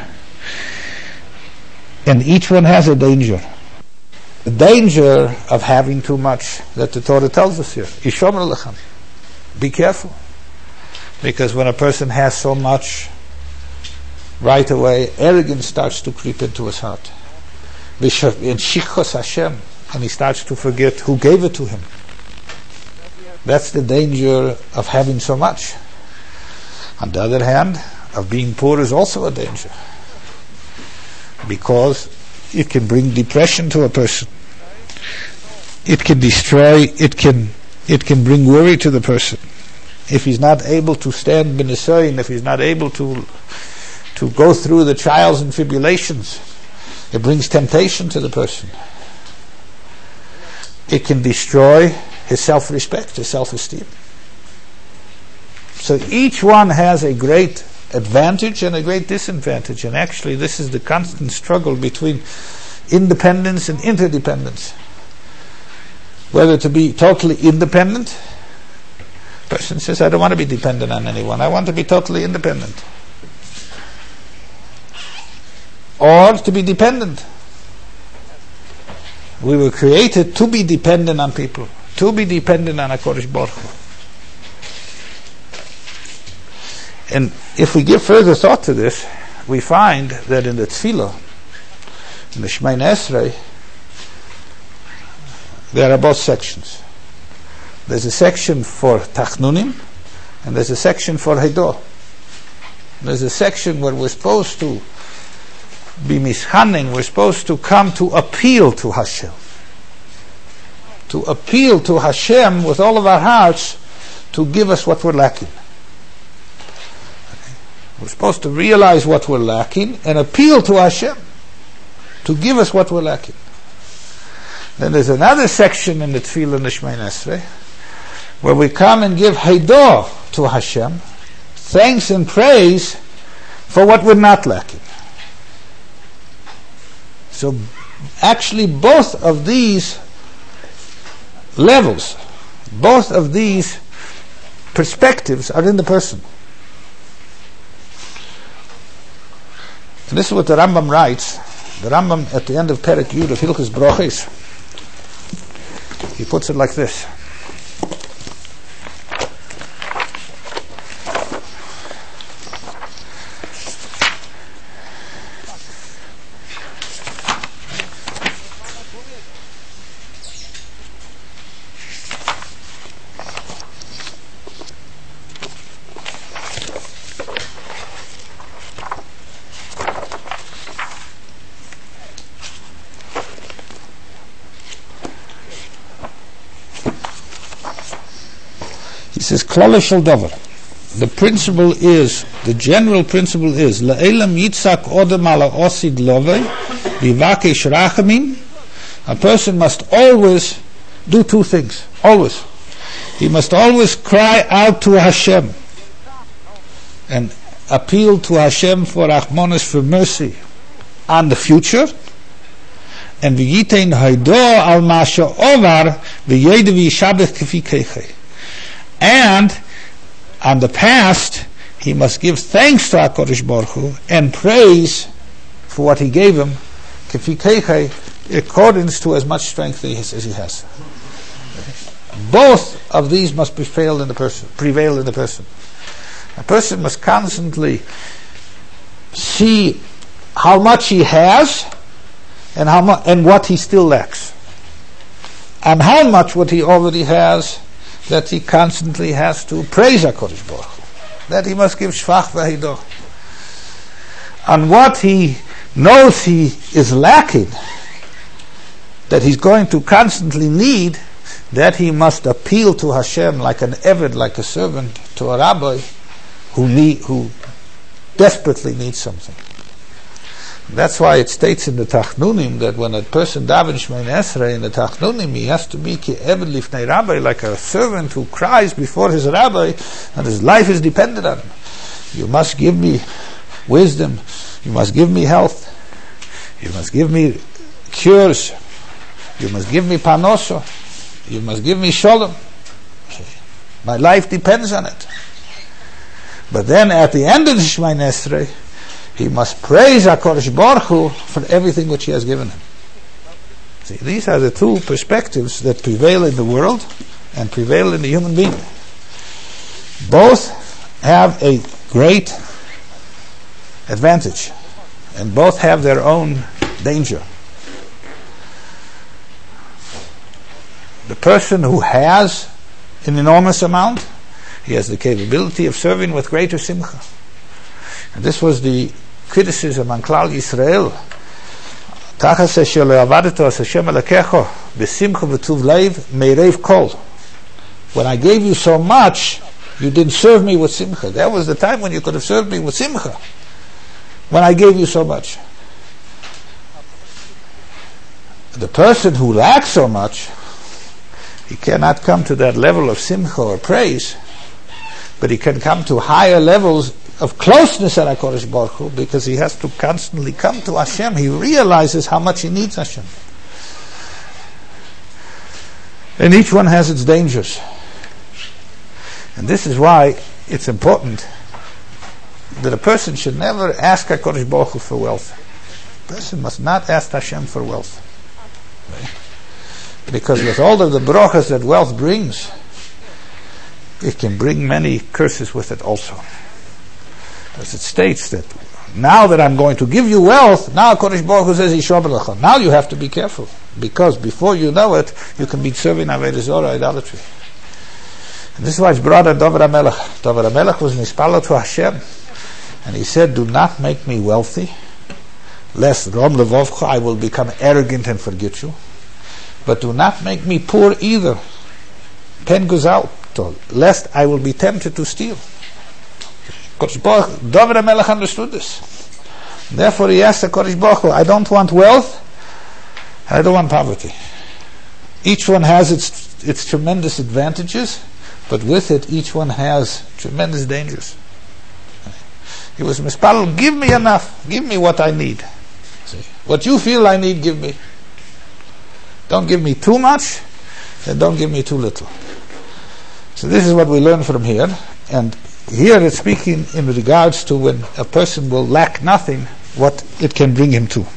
[SPEAKER 2] and each one has a danger. The danger of having too much that the Torah tells us here. Yishomer lechem. Be careful, because when a person has so much, right away arrogance starts to creep into his heart, and shichos Hashem, and he starts to forget who gave it to him. That's the danger of having so much. On the other hand, of being poor is also a danger, because it can bring depression to a person. It can destroy, it can it can bring worry to the person. If he's not able to stand b'nisoyin, if he's not able to to go through the trials and tribulations, it brings temptation to the person. It can destroy his self-respect, his self-esteem. So each one has a great advantage and a great disadvantage, and actually this is the constant struggle between independence and interdependence. Whether to be totally independent, a person says, I don't want to be dependent on anyone, I want to be totally independent. Or to be dependent. We were created to be dependent on people, to be dependent on HaKadosh Baruch Hu. And if we give further thought to this, we find that in the Tefillah, in the Shemoneh Esrei, there are both sections. There's a section for Tachnunim, and there's a section for Haidor. There's a section where we're supposed to be mischanin, we're supposed to come to appeal to Hashem. To appeal to Hashem with all of our hearts to give us what we're lacking. Okay. We're supposed to realize what we're lacking and appeal to Hashem to give us what we're lacking. Then there's another section in the Tefillah and the Shemoneh Esrei where we come and give Haidor to Hashem, thanks and praise for what we're not lacking. So actually both of these levels, both of these perspectives are in the person. And this is what the Rambam writes. The Rambam at the end of Perek Yud of Hilchos Brochos, he puts it like this. He says, Klala shel davar. The principle is, the general principle is, La'elam yitzak odem ala osid lovei, vivakesh rachamin. A person must always do two things. Always. He must always cry out to Hashem and appeal to Hashem for Achmonis, for mercy on the future. And v'yitein haido al masha ovar v'yede v'yishabech kefi keichei. And on the past, he must give thanks to HaKadosh Baruch Hu and praise for what he gave him, kefi keichei, according to as much strength as he has. Both of these must prevail in the person. Prevail in the person. A person must constantly see how much he has and how mu- and what he still lacks, and how much what he already has that he constantly has to praise HaKadosh Baruch Hu, that he must give shvach v'hidah. And what he knows he is lacking, that he's going to constantly need, that he must appeal to Hashem like an eved, like a servant, to a rabbi who need, who desperately needs something. That's why it states in the Tachnunim that when a person davens Shemona Esrei in the Tachnunim, he has to be ki eved lifnei rabbi, like a servant who cries before his rabbi, and his life is dependent on him. You must give me wisdom. You must give me health. You must give me cures. You must give me panoso. You must give me shalom. My life depends on it. But then at the end of the Shemona Esrei, he must praise HaKadosh Baruch Hu for everything which he has given him. See, these are the two perspectives that prevail in the world and prevail in the human being. Both have a great advantage, and both have their own danger. The person who has an enormous amount, he has the capability of serving with greater simcha. And this was the criticism on Klal Yisrael. When I gave you so much, you didn't serve me with simcha. That was the time when you could have served me with simcha. When I gave you so much. The person who lacks so much, he cannot come to that level of simcha or praise, but he can come to higher levels of closeness at HaKadosh Baruch Hu, because he has to constantly come to Hashem. He realizes how much he needs Hashem. And each one has its dangers. And this is why it's important that a person should never ask HaKadosh Baruch Hu for wealth. A person must not ask Hashem for wealth. Because with all of the brachas that wealth brings, it can bring many curses with it also. As it states that now that I'm going to give you wealth, now HaKadosh Baruch Hu says, Yishob lecha. Now you have to be careful, because before you know it, you can be serving Avodah Zorah, idolatry. And this is why it's brought on David HaMelech. David HaMelech was nispala to Hashem, and he said, do not make me wealthy, lest Rom Levovcha, I will become arrogant and forget you. But do not make me poor either, pen goes out, lest I will be tempted to steal. David HaMelech understood this. Therefore he asked the Kodesh Baruch Hu, I don't want wealth, I don't want poverty. Each one has its its tremendous advantages, but with it each one has tremendous dangers. He was mispalel, give me enough, give me what I need. See, what you feel I need, give me. Don't give me too much, and don't give me too little. So this is what we learn from here. And here it's speaking in regards to when a person will lack nothing, what it can bring him to.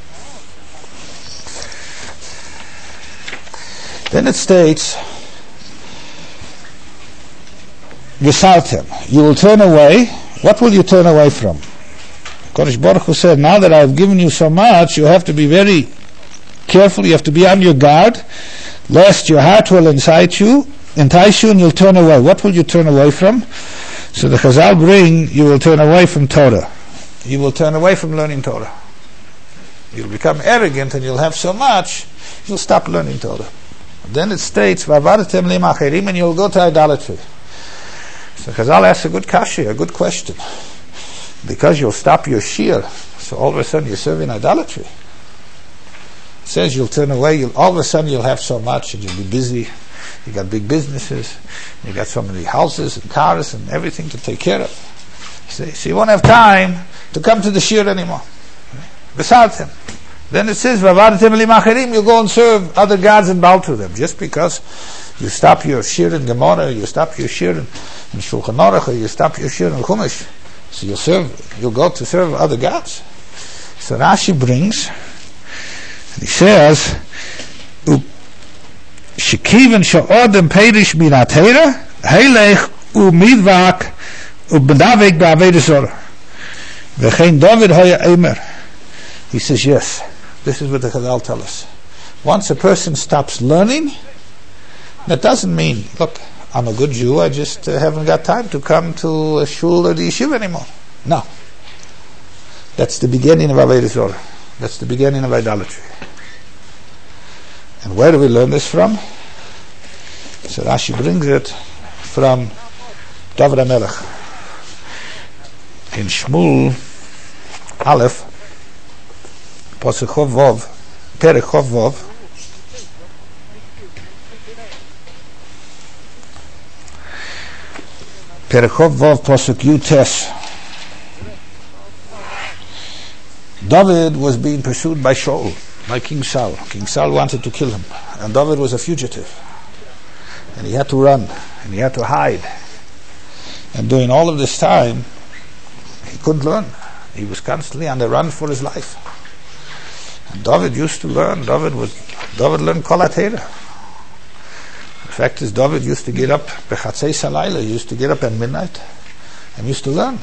[SPEAKER 2] Then it states, V'saltem, you will turn away. What will you turn away from? Kodesh Baruch Hu said, now that I have given you so much, you have to be very careful, you have to be on your guard, lest your heart will incite you, entice you, and you'll turn away. What will you turn away from? So the Chazal bring, you will turn away from Torah. You will turn away from learning Torah. You'll become arrogant, and you'll have so much, you'll stop learning Torah. Then it states, and you'll go to idolatry. So Chazal asks a good kasha, a good question. Because you'll stop your shir, so all of a sudden you're serving idolatry. It says you'll turn away, you'll, all of a sudden you'll have so much and you'll be busy. You got big businesses, you got so many houses and cars and everything to take care of. So, so you won't have time to come to the shir anymore. Besides him. Then it says, you'll go and serve other gods and bow to them. Just because you stop your shir in Gemara, you stop your shir in, in Shulchan Aruch, or you stop your shir in Chumash, so you'll serve, you'll go to serve other gods. So Rashi brings, and he says, Shekiven she'odem perish min ha-Torah, heilech u'midvak u'b'davek ba'aved zorah. V'chein David hoya emer. He says, yes, this is what the Chazal tell us. Once a person stops learning, that doesn't mean, look, I'm a good Jew, I just uh, haven't got time to come to a shul or the yeshiva anymore. No. That's the beginning of Avodah Zorah. That's the beginning of idolatry. And where do we learn this from? So Rashi brings it from David HaMelech. In Shmuel Aleph, Pasuk Chov Vov, Perek Chov Vov, Perek Chov Vov, Pasuk Yutes. David was being pursued by Shaul, by King Saul. King Saul wanted to kill him, and David was a fugitive, and he had to run, and he had to hide. And during all of this time, he couldn't learn. He was constantly on the run for his life. And David used to learn. David was David learned Kol HaTorah. The fact is, David used to get up Bechatzei Salayla. He used to get up at midnight and used to learn.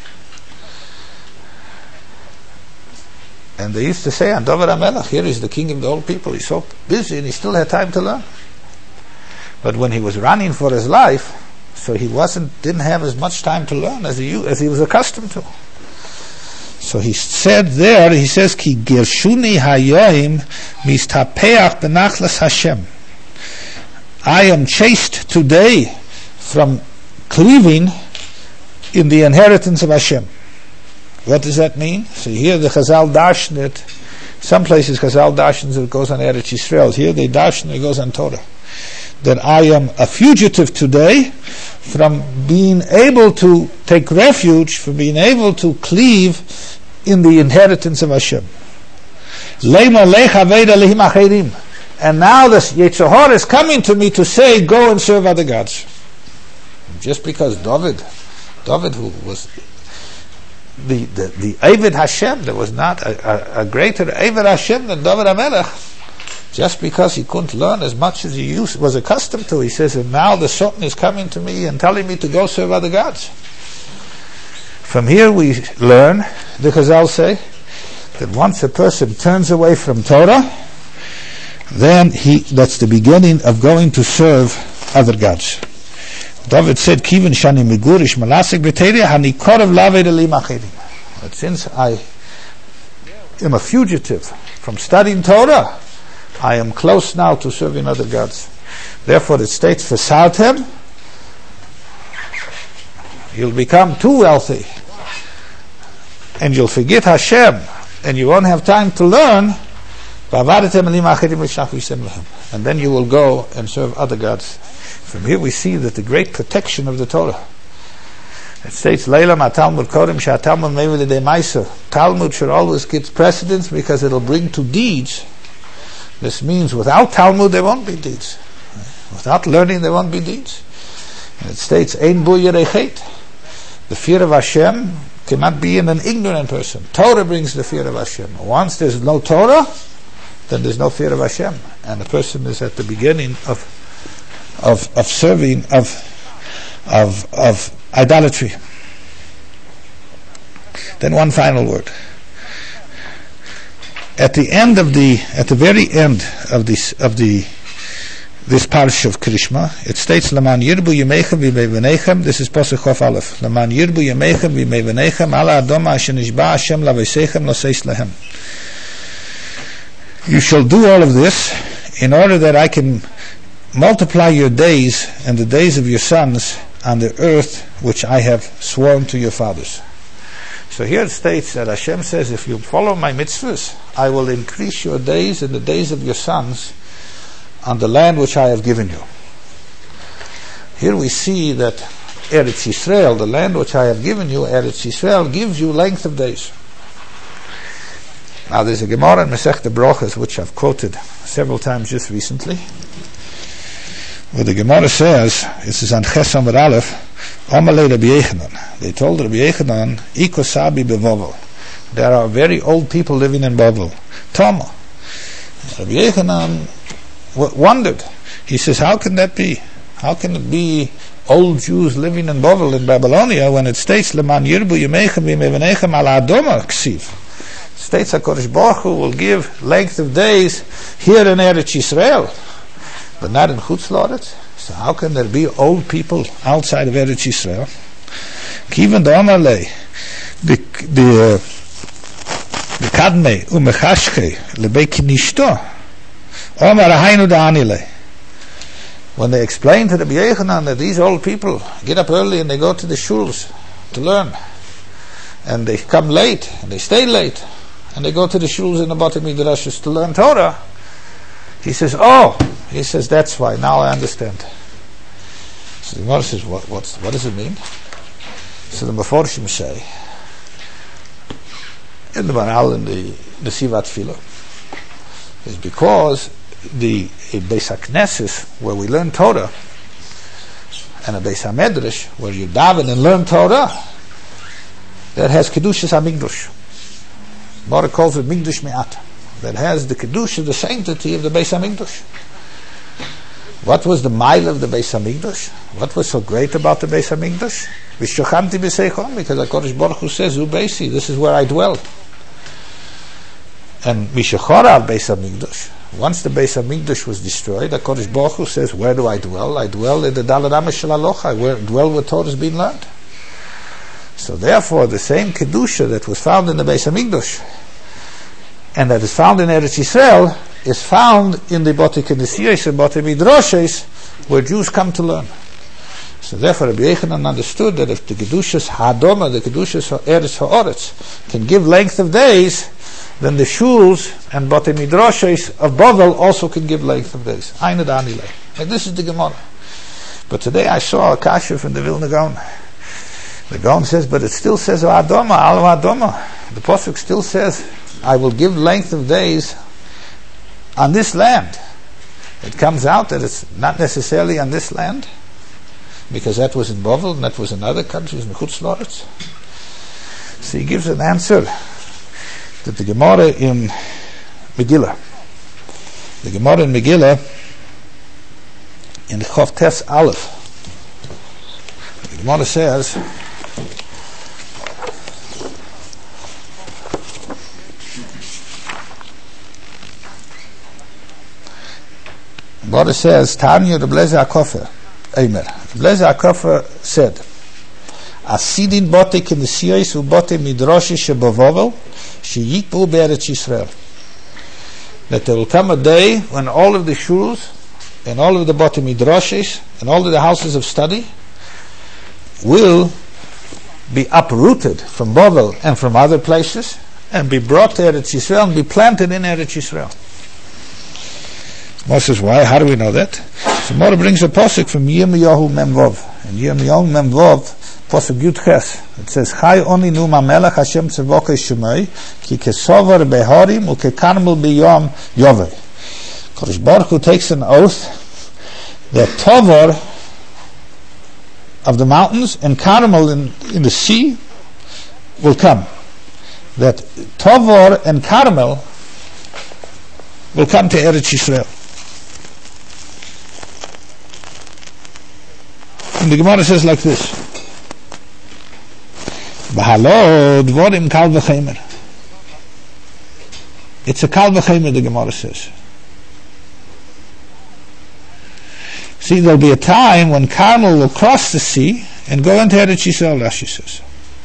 [SPEAKER 2] And they used to say on David HaMelech, here is the king of the whole people. He's so busy and he still had time to learn. But when he was running for his life, so he wasn't didn't have as much time to learn as he as he was accustomed to. So he said there, he says, Ki gershuni hayoim mistapeach benachlas Hashem. I am chased today from cleaving in the inheritance of Hashem. What does that mean? So here the Chazal darshan it. Some places Chazal darshans it goes on Eretz Yisrael. Here they darshan it goes on Torah. That I am a fugitive today from being able to take refuge, from being able to cleave in the inheritance of Hashem. And now the Yetzer Hara is coming to me to say, go and serve other gods. Just because David, David who was the the, the Eved Hashem, there was not a, a, a greater Eved Hashem than David HaMelech. Just because he couldn't learn as much as he used, was accustomed to, he says, and now the Sultan is coming to me and telling me to go serve other gods. From here we learn, the Chazal say, that once a person turns away from Torah, then he that's the beginning of going to serve other gods. David said, Kiven shani megurish malasik b'teirah hani korav laved elim acherim. But since I am a fugitive from studying Torah, I am close now to serving other gods. Therefore it states, Fesartem, you'll become too wealthy, and you'll forget Hashem, and you won't have time to learn, and then you will go and serve other gods. From here we see that the great protection of the Torah. It states, Leilam ha-Talmud korim sha-Talmud meveh l'dei ma'aser. Talmud should always get precedence because it'll bring to deeds. This means without Talmud there won't be deeds. Without learning there won't be deeds. And it states, Ein bo yirei chet. The fear of Hashem cannot be in an ignorant person. Torah brings the fear of Hashem. Once there's no Torah, then there's no fear of Hashem. And the person is at the beginning of of of serving of of of idolatry. Then one final word. At the end of the, at the very end of this of the this parsha of Krishma, it states, "Laman yirbu yemechem v'meivenechem." This is Pasuk Chof Aleph. "Laman yirbu yemechem v'meivenechem ala adoma asher nishba Hashem laveseichem loseis lehem." You shall do all of this in order that I can multiply your days and the days of your sons on the earth which I have sworn to your fathers. So here it states that Hashem says, if you follow my mitzvahs, I will increase your days and the days of your sons on the land which I have given you. Here we see that Eretz Yisrael, the land which I have given you, Eretz Yisrael, gives you length of days. Now there's a Gemara in Masechta Brochas, which I've quoted several times just recently, where the Gemara says, this is on Ches Amar Aleph, Amalei Rabbi Yechanan. They told Rabbi Yechanan, Iko Sabi Bevovel. There are very old people living in Bavel. Tama. Rabbi Yechanan w- wondered. He says, how can that be? How can it be old Jews living in Bavel, in Babylonia, when it states, Leman Yirbu Yemechem V'Mevenechem Ala Adoma Ksiv? States HaKadosh Baruch Hu will give length of days here in Eretz Yisrael, but not in Chutz La'aretz. So how can there be old people outside of Eretz Yisrael? Kiven Amalei, the the the Kadmei Umechashke Lebei Kinishto Omar Hainu Da'anile. When they explain to the Rabbi Yechanan that these old people get up early and they go to the shuls to learn, and they come late and they stay late, and they go to the shuls in the Bati Midrashos to learn Torah, he says, oh, he says, that's why, now I understand. So the Gemara says, what, what's, what does it mean? So the Meforshim say, in the Maral, in the, the Sivat Tefillah, is because the a Beis HaKnesses, where we learn Torah, and a Beis HaMedrash, where you daven and learn Torah, that has Kedushas HaMikdash. Mora calls it Mikdash Me'at. That has the Kedusha, the sanctity of the Beis HaMikdash. What was the mile of the Beis HaMikdash? What was so great about the Beis HaMikdash? V'shochamti b'seichon, because HaKadosh Baruch Hu says, Zu Beisi, this is where I dwell. And Mishachara Beis HaMikdash, once the Beis HaMikdash was destroyed, HaKadosh Baruch Hu says, where do I dwell? I dwell in the Daled Amos Shel Halocha, I dwell where Torah is being learned. So therefore, the same Kedusha that was found in the Beis HaMikdash, and that is found in Eretz Yisrael, is found in the Bati Knesiyos and Bati Midrashos, where Jews come to learn. So therefore, Rabbi Yechanan understood that if the Kedushas Hadoma, the Kedushas Eretz Ha'aretz, can give length of days, then the Shuls and Bati Midrashos of Bavel also can give length of days. Eine Danile. And this is the Gemara. But today I saw a kasha from the Vilna Gaon. The Gaon says, but it still says Adoma, Al Adoma. The Pasuk still says, I will give length of days on this land. It comes out that it's not necessarily on this land, because that was in Bavel and that was in other countries, in Chutz La'aretz. So he gives an answer that the Gemara in Megillah, the Gemara in Megillah, in the Chof Tes Aleph, the Gemara says, Gemara says, Tanya Reb Eliezer HaKofer, Eimer. Reb Eliezer HaKofer said, Asidin bote Knesiyos ubote Midrashos sheBavel sheyikbu be'Eretz Yisrael. That there will come a day when all of the shuls and all of the bote Midrashos and all of the houses of study will be uprooted from Bavel and from other places and be brought to Eretz Yisrael and be planted in Eretz Yisrael. Moshe says, why? How do we know that? So Mora brings a posuk from Yirmiyahu Memvov. And Yirmiyahu Memvov, posuk Yud Ches, it says, Chai oni nu mamelech Hashem tzevokei shemai, ki kesover behorim u kekarmel biyom yovei. Kodesh Baruch Hu takes an oath that Tovar of the mountains and Carmel in, in the sea will come. That Tovar and Carmel will come to Eretz Yisrael. And the Gemara says like this: Bahalo dvorim kal v'chemer. It's a kal v'chemer, the Gemara says. See, there'll be a time when Carmel will cross the sea and go into Eretz Yisrael, Rashi says.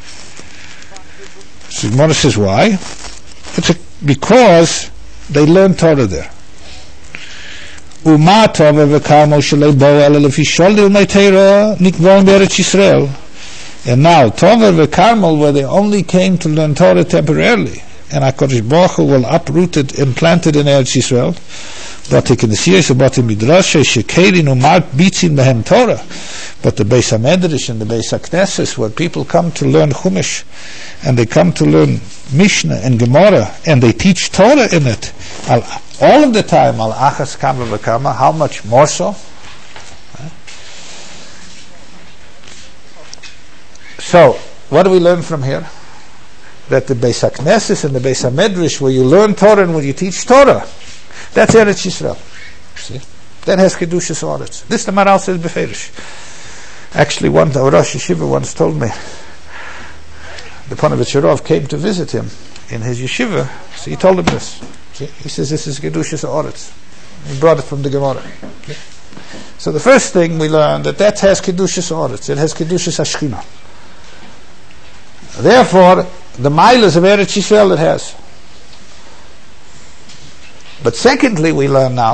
[SPEAKER 2] So the Gemara says, why? It's a, because they learn Torah there. ומה טובה וקרמל שלא באו אלא לפי שולדל מי תורה נקבעים בארץ ישראל. And now, Tova and Carmel, where they only came to learn Torah temporarily, and HaKadosh Baruch Hu will uproot it and plant it in Eretz Yisrael, but the Knesiyos about the Midrash, Shekerin Umar Bitzin Behem Torah, but the Beis HaMedrash and the Beis HaKnesses, where people come to learn Chumash, and they come to learn Mishnah and Gemara, and they teach Torah in it, all of the time, Al Achas Kama V'Kama, how much more so? So, what do we learn from here? That the Beis HaKnesses and the Beis HaMedrash, where you learn Torah and where you teach Torah, that's Eretz Yisrael. See? That has Kedushas Oretz. This the Maral says Beferish. Actually, one the Rosh Yeshiva once told me, the Ponevezher Rov came to visit him in his yeshiva, so he told him this. See? He says this is Kedushas Oretz. He brought it from the Gemara. Okay? So the first thing we learn, that that has Kedushas Oretz. It has Kedushas Hashchina. Therefore, the milas of Eretz Yisrael it has. But secondly, we learn now,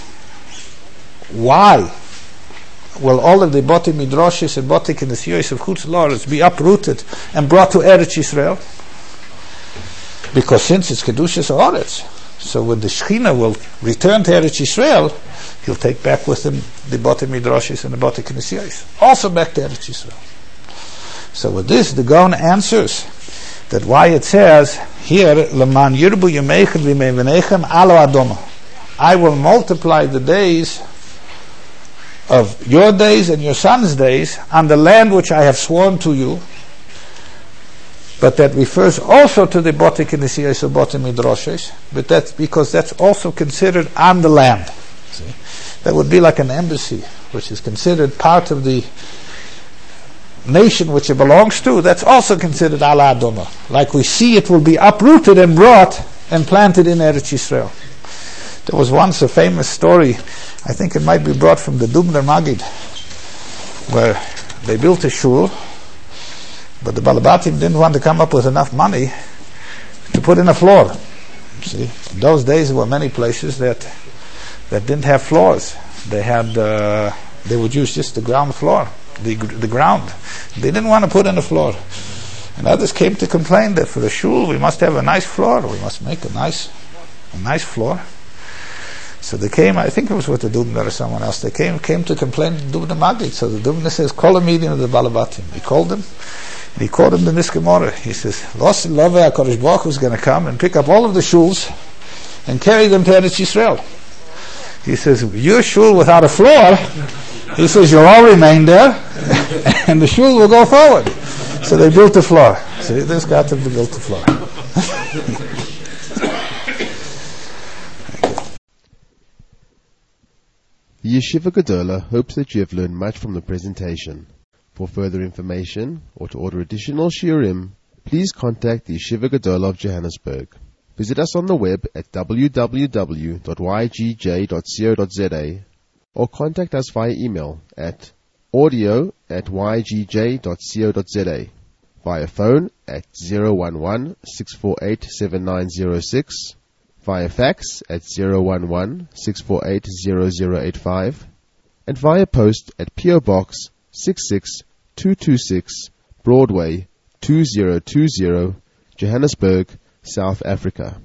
[SPEAKER 2] why will all of the Boti Midrashis and Boti Knesiyos of Chutz La'aretz be uprooted and brought to Eretz Yisrael? Because since it's Kedushas Oretz, so when the Shechina will return to Eretz Yisrael, he'll take back with him the Boti Midrashis and the Boti Knesiyos, also back to Eretz Yisrael. So with this, the Gaon answers that why it says here, Leman Yirbu Yemeichem V'Mevenechem Alo Adoma, I will multiply the days of your days and your son's days on the land which I have sworn to you. But that refers also to the Boti Knesiyos or Boti Midrashis, but that's because that's also considered on the land. See? That would be like an embassy, which is considered part of the nation which it belongs to. That's also considered Ala Adoma. Like we see, it will be uprooted and brought and planted in Eretz Yisrael. There was once a famous story, I think it might be brought from the Dubner Magid, where they built a shul, but the Balabatim didn't want to come up with enough money to put in a floor. See, in those days there were many places that that didn't have floors. They had uh, they would use just the ground floor, the the ground. They didn't want to put in a floor. And others came to complain that for the shul we must have a nice floor. We must make a nice a nice floor. So they came, I think it was with the Dubner or someone else, they came came to complain to Dubner Magid. So the Dubner says, call a meeting of the Balabatim. He called them, and he called them the Niskemora. He says, Los Love HaKadosh Baruch Hu is going to come and pick up all of the shuls and carry them to Eretz Yisrael. He says, your shul without a floor, he says, you'll all remain there, and the shul will go forward. So they built a floor. See, there's got to be built a floor.
[SPEAKER 1] The Yeshiva Gedola hopes that you have learned much from the presentation. For further information, or to order additional shiurim, please contact the Yeshiva Gedola of Johannesburg. Visit us on the web at w w w dot y g j dot co dot z a or contact us via email at audio at y g j dot co dot z a, via phone at zero one one, six four eight, seven nine zero six, via fax at zero one one, six four eight, zero zero eight five, and via post at P O Box six six two two six, Broadway two zero two zero, Johannesburg, South Africa.